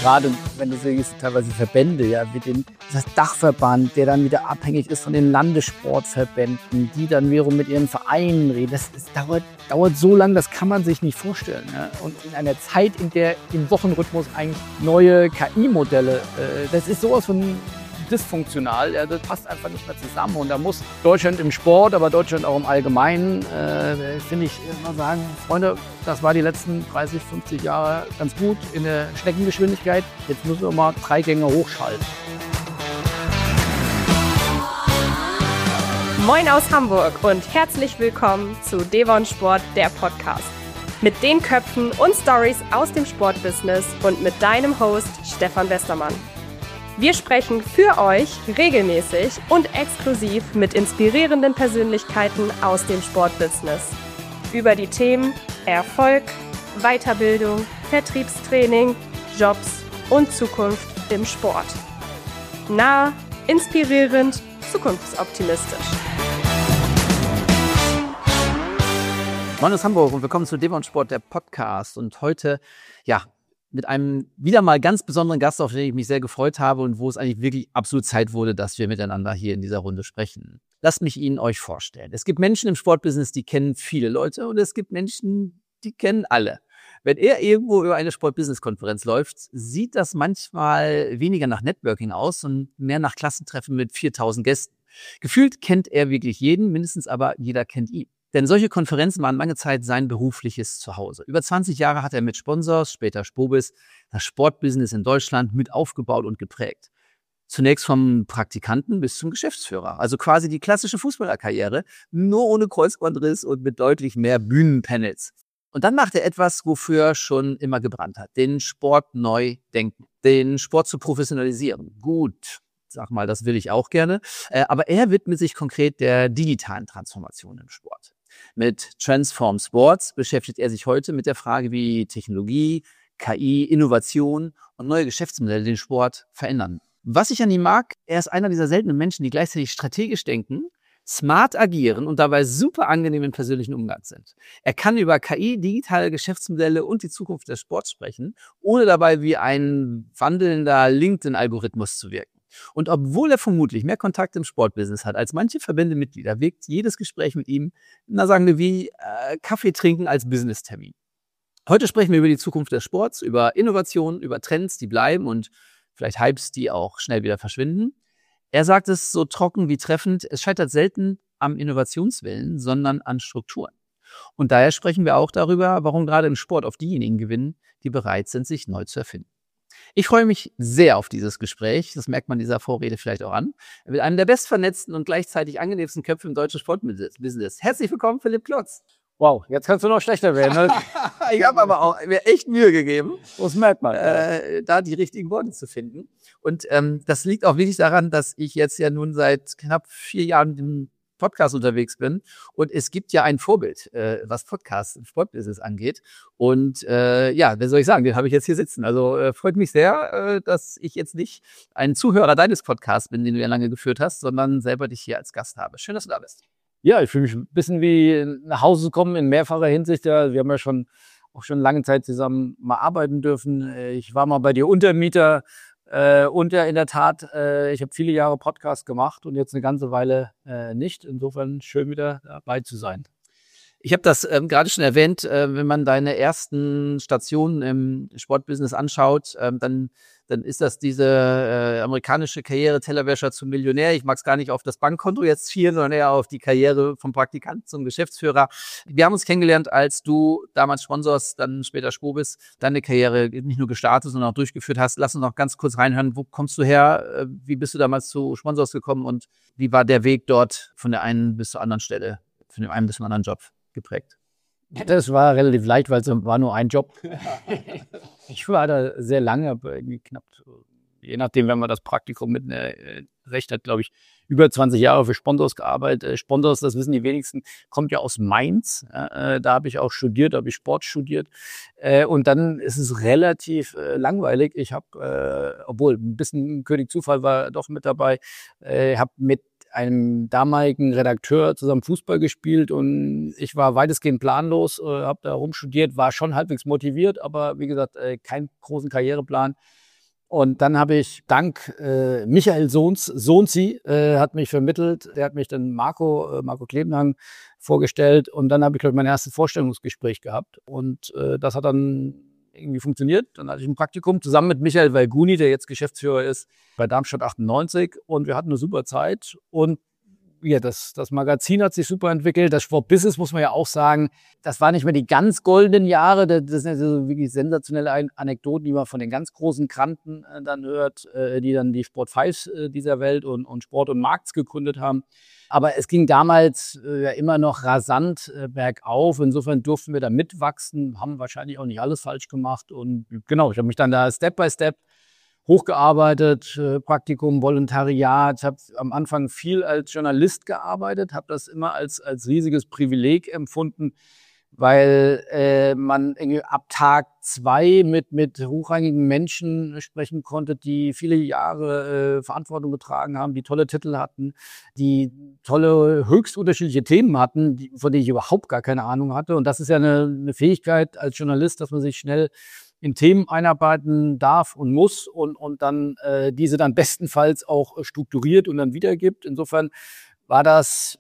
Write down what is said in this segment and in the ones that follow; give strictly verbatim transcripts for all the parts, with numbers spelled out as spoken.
gerade wenn du siehst, teilweise Verbände, ja, wie den das Dachverband, der dann wieder abhängig ist von den Landessportverbänden, die dann wiederum mit ihren Vereinen reden. Das, das dauert, dauert so lang, das kann man sich nicht vorstellen. Ja. Und in einer Zeit, in der im Wochenrhythmus eigentlich neue K I-Modelle, äh, das ist sowas von dysfunktional, ja, das passt einfach nicht mehr zusammen. Und da muss Deutschland im Sport, aber Deutschland auch im Allgemeinen, äh, finde ich, mal sagen, Freunde, das war die letzten dreißig, fünfzig Jahre ganz gut in der Schneckengeschwindigkeit. Jetzt müssen wir mal drei Gänge hochschalten. Moin aus Hamburg und herzlich willkommen zu Devon Sport, der Podcast. Mit den Köpfen und Stories aus dem Sportbusiness und mit deinem Host Stefan Westermann. Wir sprechen für euch regelmäßig und exklusiv mit inspirierenden Persönlichkeiten aus dem Sportbusiness. Über die Themen Erfolg, Weiterbildung, Vertriebstraining, Jobs und Zukunft im Sport. Nah, inspirierend, zukunftsoptimistisch. Moin aus Hamburg und willkommen zu Devon Sport, der Podcast. Und heute, ja, mit einem wieder mal ganz besonderen Gast, auf den ich mich sehr gefreut habe und wo es eigentlich wirklich absolut Zeit wurde, dass wir miteinander hier in dieser Runde sprechen. Lasst mich ihn euch vorstellen. Es gibt Menschen im Sportbusiness, die kennen viele Leute und es gibt Menschen, die kennen alle. Wenn er irgendwo über eine Sport-Business-Konferenz läuft, sieht das manchmal weniger nach Networking aus und mehr nach Klassentreffen mit viertausend Gästen. Gefühlt kennt er wirklich jeden, mindestens aber jeder kennt ihn. Denn solche Konferenzen waren lange Zeit sein berufliches Zuhause. Über zwanzig Jahre hat er mit Sponsors, später Spobis, das Sportbusiness in Deutschland mit aufgebaut und geprägt. Zunächst vom Praktikanten bis zum Geschäftsführer. Also quasi die klassische Fußballerkarriere, nur ohne Kreuzbandriss und mit deutlich mehr Bühnenpanels. Und dann macht er etwas, wofür er schon immer gebrannt hat. Den Sport neu denken. Den Sport zu professionalisieren. Gut. Sag mal, das will ich auch gerne. Aber er widmet sich konkret der digitalen Transformation im Sport. Mit Transform Sports beschäftigt er sich heute mit der Frage, wie Technologie, K I, Innovation und neue Geschäftsmodelle den Sport verändern. Was ich an ihm mag, er ist einer dieser seltenen Menschen, die gleichzeitig strategisch denken, smart agieren und dabei super angenehm im persönlichen Umgang sind. Er kann über K I, digitale Geschäftsmodelle und die Zukunft des Sports sprechen, ohne dabei wie ein wandelnder LinkedIn-Algorithmus zu wirken. Und obwohl er vermutlich mehr Kontakt im Sportbusiness hat als manche Verbändemitglieder, wirkt jedes Gespräch mit ihm, na sagen wir wie äh, Kaffee trinken als Business-Termin. Heute sprechen wir über die Zukunft des Sports, über Innovationen, über Trends, die bleiben und vielleicht Hypes, die auch schnell wieder verschwinden. Er sagt es so trocken wie treffend, es scheitert selten am Innovationswillen, sondern an Strukturen. Und daher sprechen wir auch darüber, warum gerade im Sport auf diejenigen gewinnen, die bereit sind, sich neu zu erfinden. Ich freue mich sehr auf dieses Gespräch, das merkt man dieser Vorrede vielleicht auch an, mit einem der bestvernetzten und gleichzeitig angenehmsten Köpfe im deutschen Sportbusiness. Herzlich willkommen, Philipp Klotz. Wow, jetzt kannst du noch schlechter werden. Ne? Ich habe aber auch mir echt Mühe gegeben, das merkt man, äh, da die richtigen Worte zu finden. Und ähm, das liegt auch wirklich daran, dass ich jetzt ja nun seit knapp vier Jahren im Podcast unterwegs bin. Und es gibt ja ein Vorbild, äh, was Podcasts im Sportbusiness angeht. Und äh, ja, wer soll ich sagen, den habe ich jetzt hier sitzen. Also äh, freut mich sehr, äh, dass ich jetzt nicht ein Zuhörer deines Podcasts bin, den du ja lange geführt hast, sondern selber dich hier als Gast habe. Schön, dass du da bist. Ja, ich fühle mich ein bisschen wie nach Hause zu kommen in mehrfacher Hinsicht. Ja, wir haben ja schon auch schon lange Zeit zusammen mal arbeiten dürfen. Ich war mal bei dir Untermieter. Äh, und ja, in der Tat, äh, ich habe viele Jahre Podcast gemacht und jetzt eine ganze Weile äh, nicht. Insofern schön wieder dabei zu sein. Ich habe das ähm, gerade schon erwähnt, äh, wenn man deine ersten Stationen im Sportbusiness anschaut, ähm, dann, dann ist das diese äh, amerikanische Karriere Tellerwäscher zum Millionär. Ich mag es gar nicht auf das Bankkonto jetzt zielen, sondern eher auf die Karriere vom Praktikant zum Geschäftsführer. Wir haben uns kennengelernt, als du damals Sponsors, dann später Spobis, deine Karriere nicht nur gestartet, sondern auch durchgeführt hast. Lass uns noch ganz kurz reinhören, wo kommst du her? Wie bist du damals zu Sponsors gekommen und wie war der Weg dort von der einen bis zur anderen Stelle, von dem einen bis zum anderen Job geprägt? Das war relativ leicht, weil es war nur ein Job. Ich war da sehr lange, aber irgendwie knapp, je nachdem, wenn man das Praktikum mit äh, Recht hat, glaube ich, über zwanzig Jahre für Sponsors gearbeitet. Sponsors, das wissen die wenigsten, kommt ja aus Mainz. Äh, da habe ich auch studiert, da habe ich Sport studiert. Äh, und dann ist es relativ äh, langweilig. Ich habe, äh, obwohl ein bisschen König Zufall war doch mit dabei, äh, habe mit einem damaligen Redakteur zusammen Fußball gespielt und ich war weitestgehend planlos, äh, habe da rumstudiert, war schon halbwegs motiviert, aber wie gesagt, äh, keinen großen Karriereplan. Und dann habe ich dank äh, Michael Sohns, Sohnzi, äh, hat mich vermittelt, der hat mich dann Marco, äh, Marco Klebenhang vorgestellt und dann habe ich, glaube ich, mein erstes Vorstellungsgespräch gehabt und äh, das hat dann irgendwie funktioniert. Dann hatte ich ein Praktikum zusammen mit Michael Valguni, der jetzt Geschäftsführer ist bei Darmstadt achtundneunzig und wir hatten eine super Zeit und ja, das, das Magazin hat sich super entwickelt. Das Sportbusiness, muss man ja auch sagen, das waren nicht mehr die ganz goldenen Jahre. Das sind ja so wirklich sensationelle Anekdoten, die man von den ganz großen Kranten äh, dann hört, äh, die dann die Sport fünf äh, dieser Welt und, und Sport und Markts gegründet haben. Aber es ging damals äh, ja immer noch rasant äh, bergauf. Insofern durften wir da mitwachsen, haben wahrscheinlich auch nicht alles falsch gemacht. Und genau, ich habe mich dann da Step by Step hochgearbeitet, äh, Praktikum, Volontariat, habe am Anfang viel als Journalist gearbeitet, habe das immer als als riesiges Privileg empfunden, weil äh, man irgendwie ab Tag zwei mit mit hochrangigen Menschen sprechen konnte, die viele Jahre äh, Verantwortung getragen haben, die tolle Titel hatten, die tolle, höchst unterschiedliche Themen hatten, die, von denen ich überhaupt gar keine Ahnung hatte. Und das ist ja eine, eine Fähigkeit als Journalist, dass man sich schnell in Themen einarbeiten darf und muss und, und dann äh, diese dann bestenfalls auch strukturiert und dann wiedergibt. Insofern war das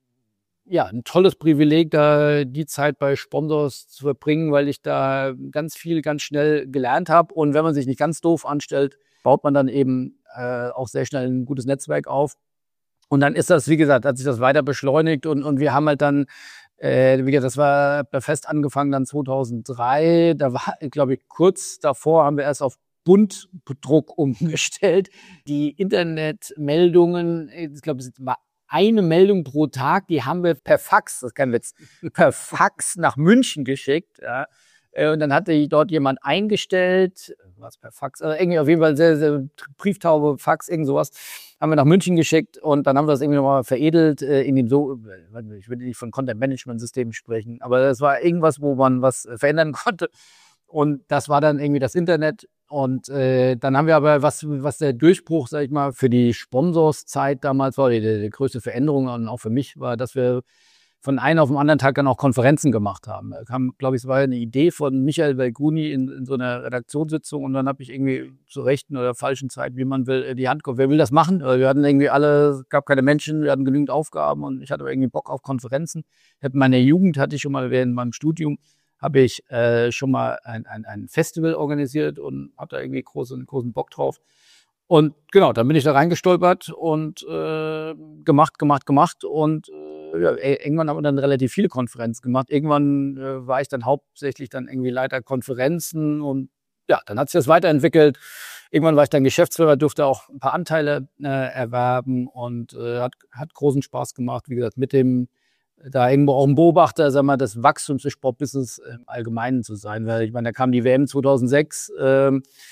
ja ein tolles Privileg, da die Zeit bei Sponsors zu verbringen, weil ich da ganz viel, ganz schnell gelernt habe. Und wenn man sich nicht ganz doof anstellt, baut man dann eben äh, auch sehr schnell ein gutes Netzwerk auf. Und dann ist das, wie gesagt, hat sich das weiter beschleunigt und, und wir haben halt dann Äh, wie gesagt, das war bei Fest angefangen dann zweitausenddrei. Da war, glaube ich, kurz davor haben wir erst auf Buntdruck umgestellt. Die Internetmeldungen, ich glaube, es war eine Meldung pro Tag, die haben wir per Fax, das ist kein Witz, per Fax nach München geschickt. Ja. Und dann hatte dort jemand eingestellt, was per Fax, also irgendwie auf jeden Fall sehr, sehr Brieftaube, Fax, irgend sowas, haben wir nach München geschickt und dann haben wir das irgendwie nochmal veredelt äh, in dem so, ich will nicht von Content-Management-Systemen sprechen, aber das war irgendwas, wo man was verändern konnte und das war dann irgendwie das Internet und äh, dann haben wir aber, was, was der Durchbruch, sag ich mal, für die Sponsorszeit damals war, die, die größte Veränderung und auch für mich war, dass wir von einem auf den anderen Tag dann auch Konferenzen gemacht haben. Da kam, glaube ich, es war eine Idee von Michael Valguni in, in so einer Redaktionssitzung und dann habe ich irgendwie zur rechten oder falschen Zeit, wie man will, die Hand gehoben. Wer will das machen? Wir hatten irgendwie alle, es gab keine Menschen, wir hatten genügend Aufgaben und ich hatte irgendwie Bock auf Konferenzen. Ich hatte in meiner Jugend, hatte ich schon mal während meinem Studium, habe ich äh, schon mal ein, ein, ein Festival organisiert und hatte da irgendwie großen, großen Bock drauf. Und genau, dann bin ich da reingestolpert und äh, gemacht, gemacht, gemacht und äh, ja, irgendwann haben wir dann relativ viele Konferenzen gemacht. Irgendwann äh, war ich dann hauptsächlich dann irgendwie Leiter Konferenzen und ja, dann hat sich das weiterentwickelt. Irgendwann war ich dann Geschäftsführer, durfte auch ein paar Anteile äh, erwerben und äh, hat, hat großen Spaß gemacht. Wie gesagt, mit dem da irgendwo auch ein Beobachter, sag mal, des Wachstums des Sportbusiness im Allgemeinen zu sein. Weil ich meine, da kam die W M zweitausendsechs äh,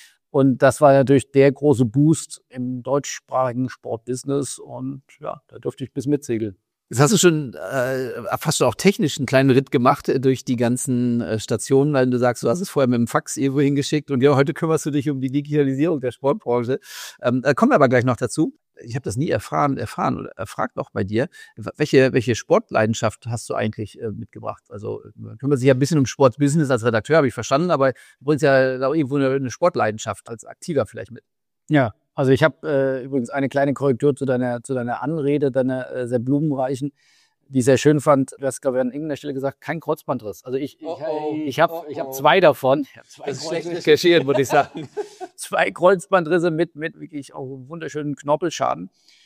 und das war natürlich der große Boost im deutschsprachigen Sportbusiness und ja, da durfte ich bis mitsegeln. Jetzt hast du schon äh, fast schon auch technisch einen kleinen Ritt gemacht äh, durch die ganzen äh, Stationen, weil du sagst, du hast es vorher mit dem Fax irgendwo hingeschickt und ja, heute kümmerst du dich um die Digitalisierung der Sportbranche. Ähm, da kommen wir aber gleich noch dazu. Ich habe das nie erfahren, erfahren oder erfragt noch bei dir. Welche, welche Sportleidenschaft hast du eigentlich äh, mitgebracht? Also man kümmert sich ja ein bisschen um Sportbusiness als Redakteur, habe ich verstanden, aber du bringst ja da irgendwo eine, eine Sportleidenschaft als Aktiver vielleicht mit. Ja, also ich habe äh, übrigens eine kleine Korrektur zu deiner zu deiner Anrede, deiner äh, sehr blumenreichen, die ich sehr schön fand. Du hast, glaube ich, an irgendeiner Stelle gesagt, kein Kreuzbandriss. Also ich, oh, oh, ich, ich habe oh, oh. ich hab zwei davon. Ich hab zwei das ist schlecht kaschiert, würde ich sagen. Zwei Kreuzbandrisse mit, mit wirklich auch wunderschönen Knorpelschaden.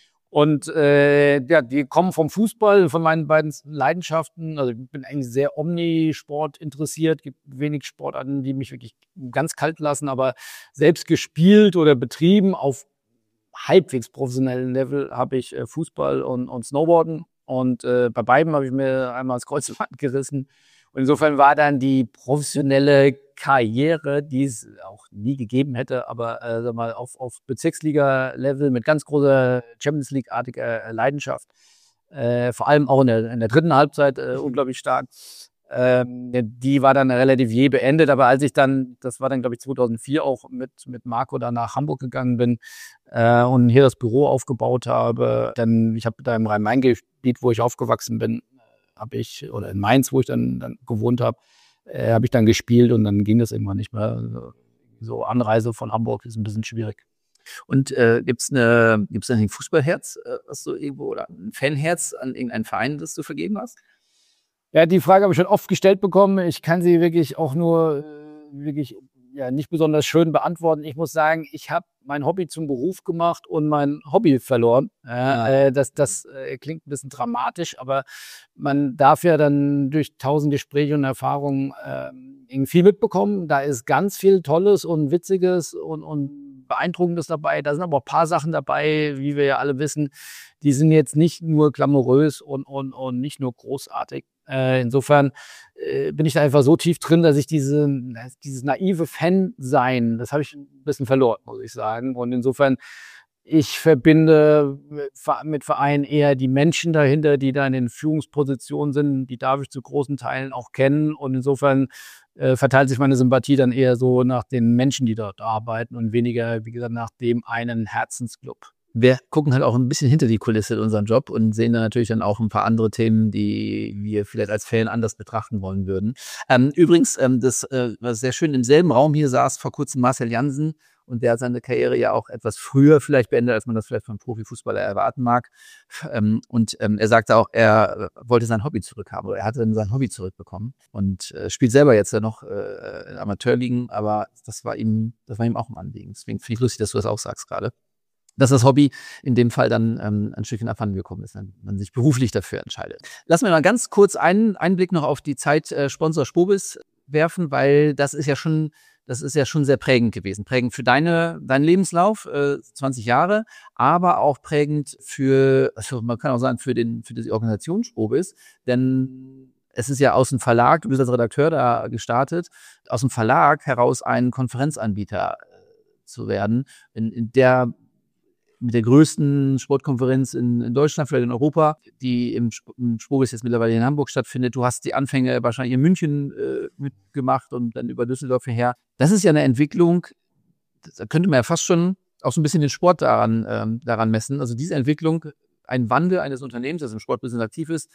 Und äh, ja, die kommen vom Fußball, von meinen beiden Leidenschaften. Also ich bin eigentlich sehr Omnisport interessiert. Es gibt wenig Sportarten, die mich wirklich ganz kalt lassen, aber selbst gespielt oder betrieben auf halbwegs professionellem Level habe ich äh, Fußball und, und Snowboarden. Und äh, bei beiden habe ich mir einmal das Kreuzband gerissen. Und insofern war dann die professionelle Karriere, die es auch nie gegeben hätte, aber äh, sag mal auf, auf Bezirksliga-Level mit ganz großer Champions League-artiger Leidenschaft, äh, vor allem auch in der, in der dritten Halbzeit äh, unglaublich stark. Ähm, die war dann relativ je beendet, aber als ich dann, das war dann glaube ich zweitausendvier auch mit mit Marco dann nach Hamburg gegangen bin äh, und hier das Büro aufgebaut habe, dann, ich habe da im Rhein-Main-Gebiet, wo ich aufgewachsen bin, habe ich, oder in Mainz, wo ich dann, dann gewohnt habe, äh, habe ich dann gespielt und dann ging das irgendwann nicht mehr. Also so Anreise von Hamburg ist ein bisschen schwierig. Und äh, gibt's eine, gibt's ein Fußballherz, äh, was du irgendwo, oder ein Fanherz an irgendeinen Verein, das du vergeben hast? Ja, die Frage habe ich schon oft gestellt bekommen. Ich kann sie wirklich auch nur äh, wirklich ja nicht besonders schön beantworten. Ich muss sagen, ich habe mein Hobby zum Beruf gemacht und mein Hobby verloren. Äh, Ja. äh, das das äh, klingt ein bisschen dramatisch, aber man darf ja dann durch tausend Gespräche und Erfahrungen äh, irgendwie viel mitbekommen. Da ist ganz viel Tolles und Witziges und, und Beeindruckendes dabei. Da sind aber auch ein paar Sachen dabei, wie wir ja alle wissen, die sind jetzt nicht nur glamourös und, und, und nicht nur großartig. Äh, insofern äh, bin ich da einfach so tief drin, dass ich diese, dieses naive Fan-Sein, das habe ich ein bisschen verloren, muss ich sagen. Und insofern, ich verbinde mit Vereinen eher die Menschen dahinter, die da in den Führungspositionen sind, die darf ich zu großen Teilen auch kennen. Und insofern äh, verteilt sich meine Sympathie dann eher so nach den Menschen, die dort arbeiten und weniger, wie gesagt, nach dem einen Herzensclub. Wir gucken halt auch ein bisschen hinter die Kulisse in unserem Job und sehen da natürlich dann auch ein paar andere Themen, die wir vielleicht als Fan anders betrachten wollen würden. Ähm, übrigens, ähm, das äh, war sehr schön, im selben Raum hier saß vor kurzem Marcel Jansen und der hat seine Karriere ja auch etwas früher vielleicht beendet, als man das vielleicht von Profifußballer erwarten mag. Ähm, und ähm, er sagte auch, er wollte sein Hobby zurückhaben oder er hatte dann sein Hobby zurückbekommen und äh, spielt selber jetzt ja noch äh, in Amateurligen, aber das war ihm, das war ihm auch ein Anliegen. Deswegen finde ich lustig, dass du das auch sagst gerade. Dass das Hobby in dem Fall dann ähm, ein Stückchen abhanden gekommen ist, wenn man sich beruflich dafür entscheidet. Lassen wir mal ganz kurz einen Einblick noch auf die Zeit äh, Sponsor Spobis werfen, weil das ist ja schon, das ist ja schon sehr prägend gewesen. Prägend für deine, deinen Lebenslauf, äh, zwanzig Jahre, aber auch prägend für, also man kann auch sagen, für den, für die Organisation Spobis, denn es ist ja aus dem Verlag, du bist als Redakteur da gestartet, aus dem Verlag heraus ein Konferenzanbieter äh, zu werden, in, in der mit der größten Sportkonferenz in, in Deutschland, vielleicht in Europa, die im, im Spobis jetzt mittlerweile in Hamburg stattfindet. Du hast die Anfänge wahrscheinlich in München äh, mitgemacht und dann über Düsseldorf hierher. Das ist ja eine Entwicklung, da könnte man ja fast schon auch so ein bisschen den Sport daran, ähm, daran messen. Also diese Entwicklung, ein Wandel eines Unternehmens, das im Sportbusiness aktiv ist,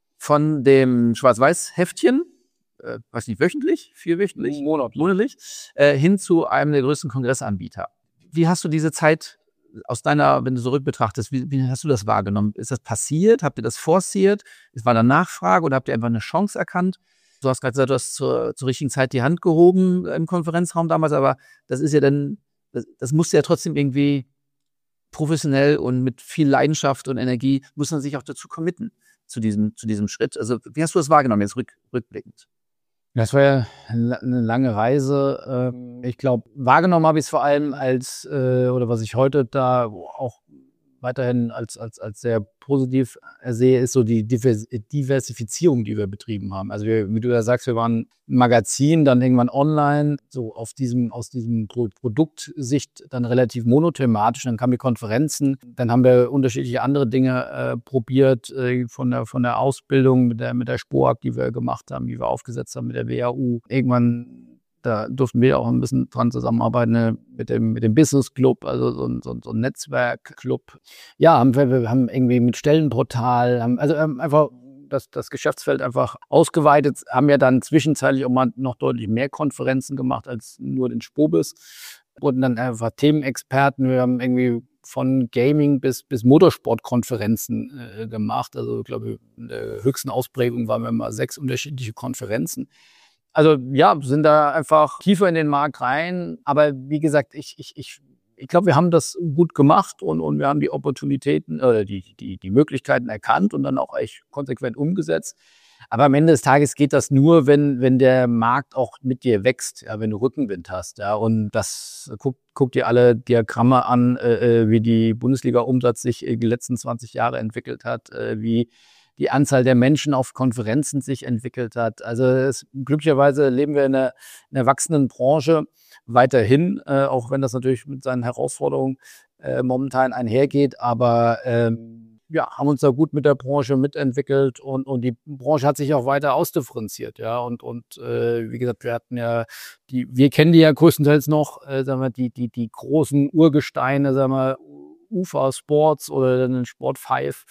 von dem Schwarz-Weiß-Heftchen, äh, weiß nicht, wöchentlich, vierwöchentlich, Monatlich, monatlich, äh, hin zu einem der größten Kongressanbieter. Wie hast du diese Zeit aus deiner, wenn du zurück betrachtest, wie, wie hast du das wahrgenommen? Ist das passiert? Habt ihr das forciert? War da Nachfrage oder habt ihr einfach eine Chance erkannt? Du hast gerade gesagt, du hast zur, zur richtigen Zeit die Hand gehoben im Konferenzraum damals, aber das ist ja dann, das, das musste ja trotzdem irgendwie professionell und mit viel Leidenschaft und Energie, muss man sich auch dazu committen, zu diesem, zu diesem Schritt. Also wie hast du das wahrgenommen, jetzt rück, rückblickend? Das war ja eine lange Reise. Ich glaube, wahrgenommen habe ich es vor allem als, oder was ich heute da auch weiterhin als, als, als sehr positiv sehe, ist so die Diversifizierung, die wir betrieben haben. Also wir, wie du ja sagst, wir waren ein Magazin, dann irgendwann online, so auf diesem, aus diesem Produktsicht dann relativ monothematisch. Dann kamen die Konferenzen, dann haben wir unterschiedliche andere Dinge äh, probiert, äh, von der, von der Ausbildung mit der, mit der SPOAG, die wir gemacht haben, die wir aufgesetzt haben mit der W A U. Irgendwann da durften wir auch ein bisschen dran zusammenarbeiten, ne, mit dem, mit dem Business Club, also so ein, so ein, so ein Netzwerkclub. Ja, haben wir, wir haben irgendwie mit Stellenportal, haben, also haben einfach das, das Geschäftsfeld einfach ausgeweitet, haben ja dann zwischenzeitlich auch mal noch deutlich mehr Konferenzen gemacht als nur den Spobis. Wurden dann einfach Themenexperten, wir haben irgendwie von Gaming bis, bis Motorsportkonferenzen äh, gemacht. Also ich glaube, in der höchsten Ausprägung waren wir mal sechs unterschiedliche Konferenzen. Also ja, sind da einfach tiefer in den Markt rein. Aber wie gesagt, ich, ich, ich, ich glaube, wir haben das gut gemacht und, und wir haben die Opportunitäten oder die, die, die Möglichkeiten erkannt und dann auch echt konsequent umgesetzt. Aber am Ende des Tages geht das nur, wenn, wenn der Markt auch mit dir wächst, ja, wenn du Rückenwind hast. Ja, und das guckt, guckt dir alle Diagramme an, äh, wie die Bundesliga-Umsatz sich die letzten zwanzig Jahre entwickelt hat, äh, wie die Anzahl der Menschen auf Konferenzen sich entwickelt hat. Also es, glücklicherweise leben wir in einer, in einer wachsenden Branche weiterhin, äh, auch wenn das natürlich mit seinen Herausforderungen äh, momentan einhergeht. Aber ähm, ja, haben uns da gut mit der Branche mitentwickelt und, und die Branche hat sich auch weiter ausdifferenziert. Ja, und, und äh, wie gesagt, wir hatten ja die, wir kennen die ja größtenteils noch, äh, sagen wir, die, die, die großen Urgesteine, sagen wir, U F A Sports oder dann Sport fünf.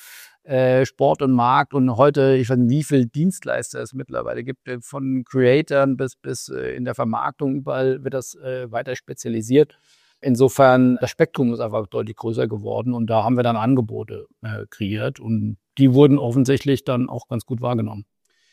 äh, Sport und Markt und heute, ich weiß nicht, wie viele Dienstleister es mittlerweile gibt, von Creatern bis, bis äh, in der Vermarktung, überall wird das äh, weiter spezialisiert. Insofern, das Spektrum ist einfach deutlich größer geworden und da haben wir dann Angebote äh, kreiert und die wurden offensichtlich dann auch ganz gut wahrgenommen.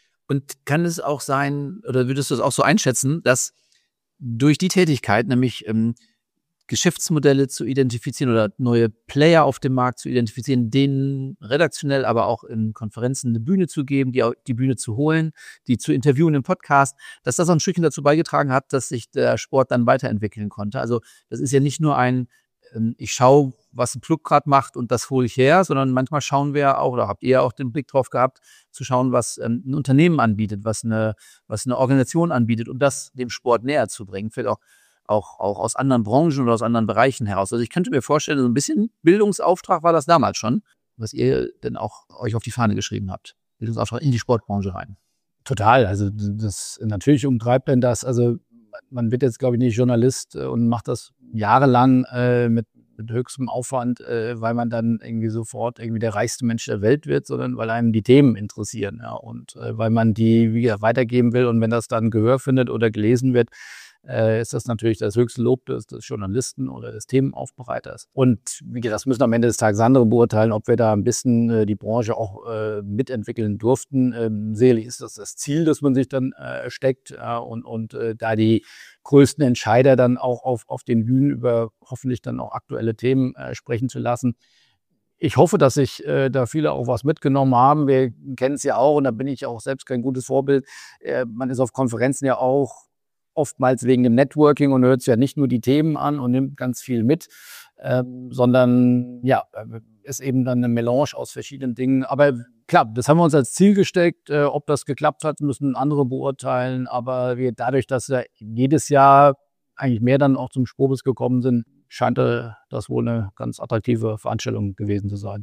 Und kann es auch sein, oder würdest du es auch so einschätzen, dass durch die Tätigkeit, nämlich ähm, Geschäftsmodelle zu identifizieren oder neue Player auf dem Markt zu identifizieren, denen redaktionell, aber auch in Konferenzen eine Bühne zu geben, die, die Bühne zu holen, die zu interviewen im Podcast, dass das auch ein Stückchen dazu beigetragen hat, dass sich der Sport dann weiterentwickeln konnte. Also das ist ja nicht nur ein, ähm, ich schaue, was ein Club gerade macht und das hole ich her, sondern manchmal schauen wir auch, oder habt ihr auch den Blick drauf gehabt, zu schauen, was ähm, ein Unternehmen anbietet, was eine, was eine Organisation anbietet und das dem Sport näher zu bringen. Vielleicht auch Auch, auch aus anderen Branchen oder aus anderen Bereichen heraus. Also ich könnte mir vorstellen, so ein bisschen Bildungsauftrag war das damals schon, was ihr denn auch euch auf die Fahne geschrieben habt. Bildungsauftrag in die Sportbranche rein. Total. Also das natürlich umtreibt denn das. Also man wird jetzt, glaube ich, nicht Journalist und macht das jahrelang äh, mit, mit höchstem Aufwand, äh, weil man dann irgendwie sofort irgendwie der reichste Mensch der Welt wird, sondern weil einem die Themen interessieren. Ja, und äh, weil man die wieder weitergeben will und wenn das dann Gehör findet oder gelesen wird, Äh, ist das natürlich das höchste Lob des, des Journalisten oder des Themenaufbereiters. Und wie gesagt, das müssen am Ende des Tages andere beurteilen, ob wir da ein bisschen äh, die Branche auch äh, mitentwickeln durften. Ähm, sicherlich ist das das Ziel, das man sich dann äh, steckt äh, und, und äh, da die größten Entscheider dann auch auf, auf den Bühnen über hoffentlich dann auch aktuelle Themen äh, sprechen zu lassen. Ich hoffe, dass sich äh, da viele auch was mitgenommen haben. Wir kennen es ja auch und da bin ich auch selbst kein gutes Vorbild. Äh, man ist auf Konferenzen ja auch oftmals wegen dem Networking und hört sich ja nicht nur die Themen an und nimmt ganz viel mit, ähm, sondern ja, ist eben dann eine Melange aus verschiedenen Dingen. Aber klar, das haben wir uns als Ziel gesteckt. Äh, ob das geklappt hat, müssen andere beurteilen. Aber wir, dadurch, dass wir jedes Jahr eigentlich mehr dann auch zum Spobis gekommen sind, scheint äh, das wohl eine ganz attraktive Veranstaltung gewesen zu sein.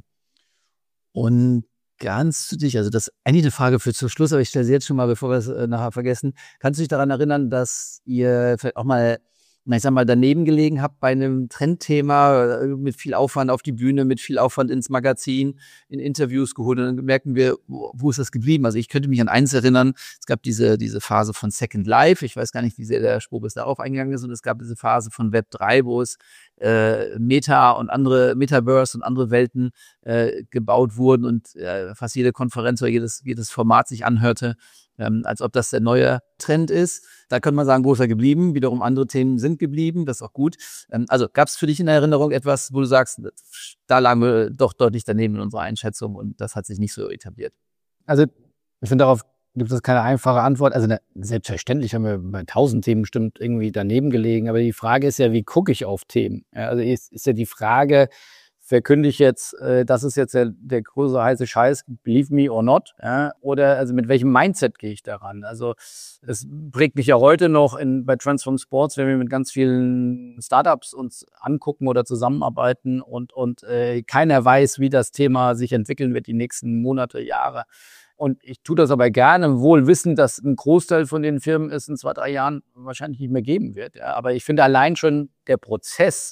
Und ganz zu dich, also das ist eigentlich eine Frage für zum Schluss, aber ich stelle sie jetzt schon mal, bevor wir es äh, nachher vergessen. Kannst du dich daran erinnern, dass ihr vielleicht auch mal, na, ich sag mal, daneben gelegen habt bei einem Trendthema, äh, mit viel Aufwand auf die Bühne, mit viel Aufwand ins Magazin, in Interviews geholt und dann merken wir, wo, wo ist das geblieben? Also ich könnte mich an eins erinnern, es gab diese diese Phase von Second Life, ich weiß gar nicht, wie sehr der Spobis darauf eingegangen ist und es gab diese Phase von Web drei, wo es äh, Meta und andere Metaverse und andere Welten äh, gebaut wurden und äh, fast jede Konferenz oder jedes jedes Format sich anhörte, ähm, als ob das der neue Trend ist. Da könnte man sagen, wo ist er geblieben? Wiederum andere Themen sind geblieben, das ist auch gut. Ähm, also gab es für dich in Erinnerung etwas, wo du sagst, da lagen wir doch deutlich daneben in unserer Einschätzung und das hat sich nicht so etabliert? Also ich finde, darauf gibt es keine einfache Antwort. Also ne, selbstverständlich haben wir bei tausend Themen bestimmt irgendwie daneben gelegen, aber die Frage ist ja, wie gucke ich auf Themen? Ja, also ist, ist ja die Frage, verkünde ich jetzt, äh, das ist jetzt der, der größere heiße Scheiß, believe me or not, ja? Oder also mit welchem Mindset gehe ich daran? Also es prägt mich ja heute noch in, bei Transform Sports, wenn wir mit ganz vielen Startups uns angucken oder zusammenarbeiten und, und äh, keiner weiß, wie das Thema sich entwickeln wird die nächsten Monate, Jahre. Und ich tue das aber gerne, wohl wissend, dass ein Großteil von den Firmen es in zwei, drei Jahren wahrscheinlich nicht mehr geben wird. Ja? Aber ich finde allein schon der Prozess,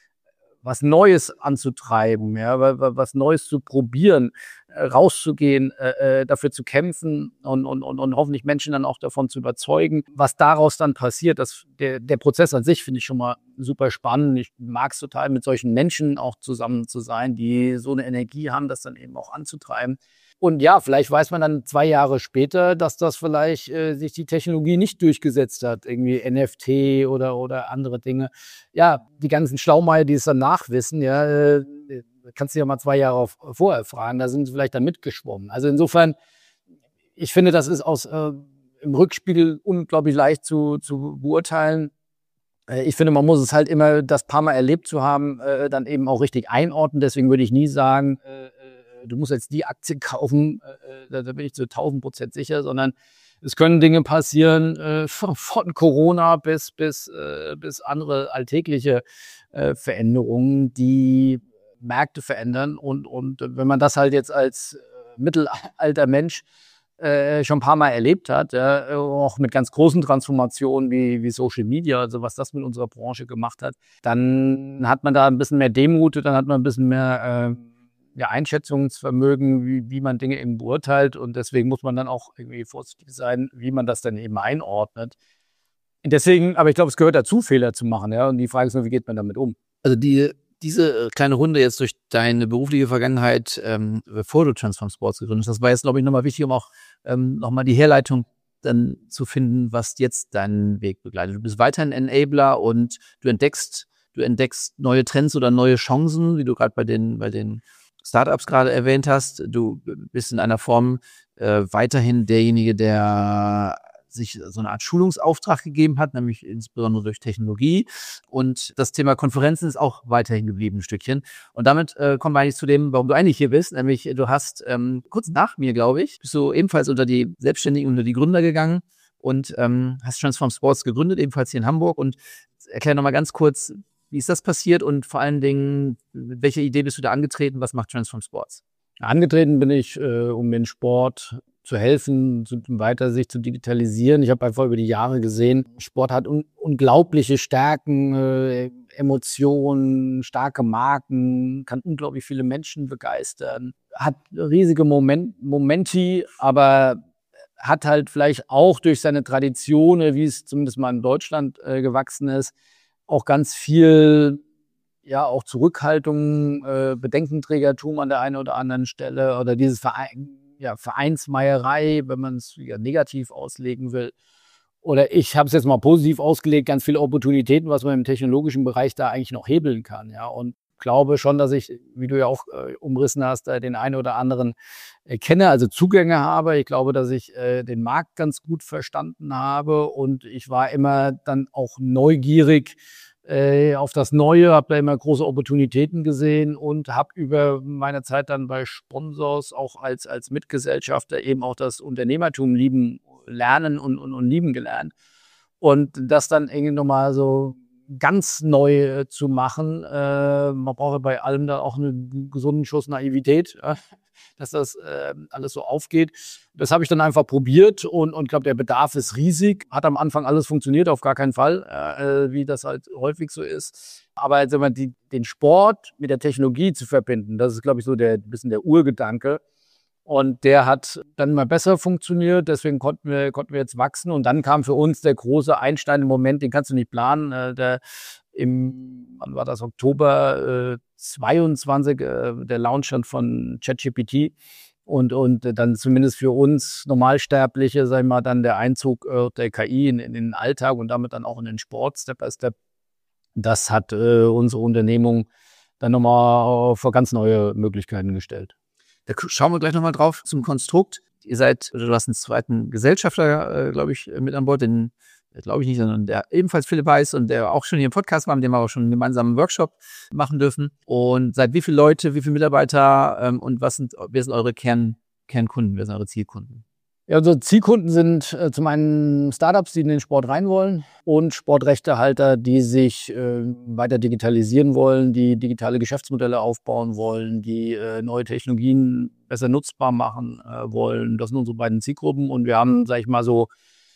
was Neues anzutreiben, ja, was Neues zu probieren, rauszugehen, äh, dafür zu kämpfen und, und, und, und hoffentlich Menschen dann auch davon zu überzeugen, was daraus dann passiert. Das, der, der Prozess an sich finde ich schon mal super spannend. Ich mag es total, mit solchen Menschen auch zusammen zu sein, die so eine Energie haben, das dann eben auch anzutreiben. Und ja, vielleicht weiß man dann zwei Jahre später, dass das vielleicht äh, sich die Technologie nicht durchgesetzt hat, irgendwie N F T oder oder andere Dinge. Ja, die ganzen Schlaumeier, die es dann nachwissen, ja, äh, kannst du ja mal zwei Jahre auf, vorher fragen, da sind sie vielleicht dann mitgeschwommen. Also insofern, ich finde, das ist aus äh, im Rückspiegel unglaublich leicht zu zu beurteilen. Äh, ich finde, man muss es halt immer, das paar Mal erlebt zu haben, äh, dann eben auch richtig einordnen. Deswegen würde ich nie sagen, äh, du musst jetzt die Aktie kaufen, äh, da, da bin ich zu tausend Prozent sicher, sondern es können Dinge passieren, äh, von, von Corona bis, bis, äh, bis andere alltägliche äh, Veränderungen, die Märkte verändern. Und, und wenn man das halt jetzt als äh, mittelalter Mensch äh, schon ein paar Mal erlebt hat, ja, auch mit ganz großen Transformationen wie, wie Social Media, also was das mit unserer Branche gemacht hat, dann hat man da ein bisschen mehr Demut, dann hat man ein bisschen mehr äh, ja, Einschätzungsvermögen, wie, wie man Dinge eben beurteilt. Und deswegen muss man dann auch irgendwie vorsichtig sein, wie man das dann eben einordnet. Deswegen, aber ich glaube, es gehört dazu, Fehler zu machen. Ja? Und die Frage ist nur, wie geht man damit um? Also die, diese kleine Runde jetzt durch deine berufliche Vergangenheit, ähm, bevor du Transform Sports gegründet hast, das war jetzt, glaube ich, nochmal wichtig, um auch ähm, nochmal die Herleitung dann zu finden, was jetzt deinen Weg begleitet. Du bist weiterhin Enabler und du entdeckst, du entdeckst neue Trends oder neue Chancen, wie du gerade bei den, bei den Startups gerade erwähnt hast. Du bist in einer Form äh, weiterhin derjenige, der sich so eine Art Schulungsauftrag gegeben hat, nämlich insbesondere durch Technologie. Und das Thema Konferenzen ist auch weiterhin geblieben, ein Stückchen. Und damit äh, kommen wir eigentlich zu dem, warum du eigentlich hier bist, nämlich du hast ähm, kurz nach mir, glaube ich, bist du ebenfalls unter die Selbstständigen, unter die Gründer gegangen und ähm, hast Transform Sports gegründet, ebenfalls hier in Hamburg. Und erklär nochmal ganz kurz, wie ist das passiert und vor allen Dingen, mit welcher Idee bist du da angetreten? Was macht Transform Sports? Angetreten bin ich, äh, um den Sport zu helfen, zu, weiter sich zu digitalisieren. Ich habe einfach über die Jahre gesehen, Sport hat un- unglaubliche Stärken, äh, Emotionen, starke Marken, kann unglaublich viele Menschen begeistern, hat riesige Moment- Momenti, aber hat halt vielleicht auch durch seine Tradition, wie es zumindest mal in Deutschland äh, gewachsen ist, auch ganz viel, ja, auch Zurückhaltung, äh, Bedenkenträgertum an der einen oder anderen Stelle oder dieses Verein, ja, Vereinsmeierei, wenn man es ja negativ auslegen will. Oder ich habe es jetzt mal positiv ausgelegt, ganz viele Opportunitäten, was man im technologischen Bereich da eigentlich noch hebeln kann. Ja, und glaube schon, dass ich, wie du ja auch äh, umrissen hast, äh, den einen oder anderen äh, kenne, also Zugänge habe. Ich glaube, dass ich äh, den Markt ganz gut verstanden habe und ich war immer dann auch neugierig äh, auf das Neue, habe da immer große Opportunitäten gesehen und habe über meine Zeit dann bei Sponsors auch als als Mitgesellschafter eben auch das Unternehmertum lieben, lernen und, und, und lieben gelernt. Und das dann irgendwie nochmal so ganz neu äh, zu machen. Äh, man braucht ja bei allem da auch einen gesunden Schuss Naivität, ja, dass das äh, alles so aufgeht. Das habe ich dann einfach probiert und und glaube, der Bedarf ist riesig. Hat am Anfang alles funktioniert, auf gar keinen Fall, äh, wie das halt häufig so ist. Aber jetzt, wenn man die, den Sport mit der Technologie zu verbinden, das ist, glaube ich, so der ein bisschen der Urgedanke. Und der hat dann mal besser funktioniert, deswegen konnten wir, konnten wir jetzt wachsen. Und dann kam für uns der große einschneidende Moment, den kannst du nicht planen. Äh, der im, wann war das, Oktober äh, zweiundzwanzig, äh, der Launch dann von ChatGPT. Und, und dann zumindest für uns Normalsterbliche, sag ich mal, dann der Einzug äh, der K I in, in den Alltag und damit dann auch in den Sport, Step by Step. Das hat äh, unsere Unternehmung dann nochmal vor ganz neue Möglichkeiten gestellt. Da schauen wir gleich nochmal drauf zum Konstrukt. Ihr seid, oder du hast einen zweiten Gesellschafter, äh, glaube ich, mit an Bord, den glaube ich nicht, sondern der ebenfalls Philipp heißt und der auch schon hier im Podcast war, mit dem wir auch schon einen gemeinsamen Workshop machen dürfen. Und seit wie viele Leute, wie viele Mitarbeiter ähm, und was sind, wer sind eure Kern, Kernkunden, wer sind eure Zielkunden? Ja, unsere Zielkunden sind äh, zum einen Startups, die in den Sport rein wollen und Sportrechtehalter, die sich äh, weiter digitalisieren wollen, die digitale Geschäftsmodelle aufbauen wollen, die äh, neue Technologien besser nutzbar machen äh, wollen. Das sind unsere beiden Zielgruppen und wir haben, sag ich mal so,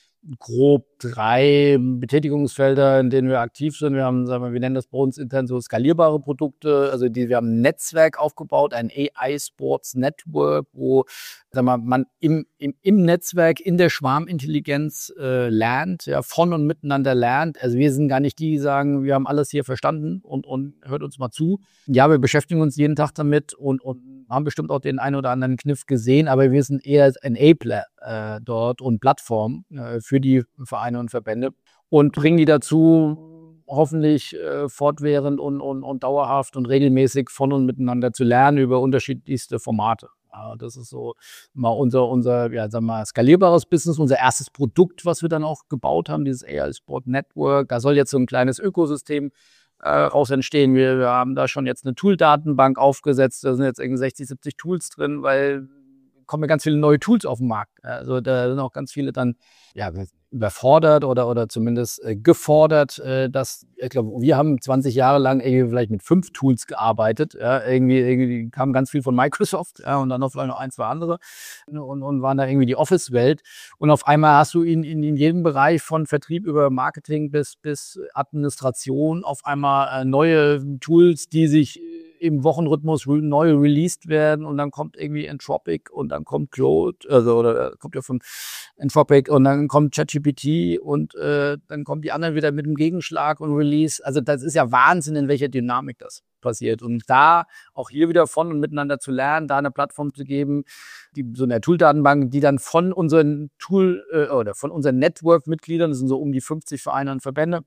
grob drei Betätigungsfelder, in denen wir aktiv sind. Wir haben, sagen wir, wir nennen das bei uns intern so skalierbare Produkte. Also die, wir haben ein Netzwerk aufgebaut, ein A I Sports Network, wo, sagen wir, man im, im, im Netzwerk, in der Schwarmintelligenz äh, lernt, ja, von und miteinander lernt. Also wir sind gar nicht die, die sagen, wir haben alles hier verstanden und, und hört uns mal zu. Ja, wir beschäftigen uns jeden Tag damit und, und haben bestimmt auch den einen oder anderen Kniff gesehen, aber wir sind eher Enabler äh, dort und Plattform äh, für die Vereine und Verbände und bringen die dazu, hoffentlich äh, fortwährend und, und, und dauerhaft und regelmäßig von und miteinander zu lernen über unterschiedlichste Formate. Ja, das ist so mal unser, unser ja, sagen wir mal, skalierbares Business, unser erstes Produkt, was wir dann auch gebaut haben, dieses A I Sport Network. Da soll jetzt so ein kleines Ökosystem äh, raus entstehen. Wir, wir haben da schon jetzt eine Tool-Datenbank aufgesetzt. Da sind jetzt irgendwie sechzig, siebzig Tools drin, weil kommen ja ganz viele neue Tools auf den Markt. Also da sind auch ganz viele dann ja überfordert oder oder zumindest äh, gefordert, äh, dass ich glaube, wir haben zwanzig Jahre lang irgendwie vielleicht mit fünf Tools gearbeitet. Ja, irgendwie, irgendwie kam ganz viel von Microsoft, ja, und dann noch vielleicht noch ein, zwei andere und, und waren da irgendwie die Office-Welt. Und auf einmal hast du in, in, in jedem Bereich von Vertrieb über Marketing bis bis Administration auf einmal äh, neue Tools, die sich im Wochenrhythmus re- neu released werden und dann kommt irgendwie Anthropic und dann kommt Claude, also oder kommt ja von Anthropic und dann kommt ChatGPT und äh, dann kommen die anderen wieder mit dem Gegenschlag und Release. Also das ist ja Wahnsinn, in welcher Dynamik das passiert. Und da auch hier wieder von und miteinander zu lernen, da eine Plattform zu geben, die so eine Tool-Datenbank, die dann von unseren Tool äh, oder von unseren Network-Mitgliedern, das sind so um die fünfzig Vereine und Verbände,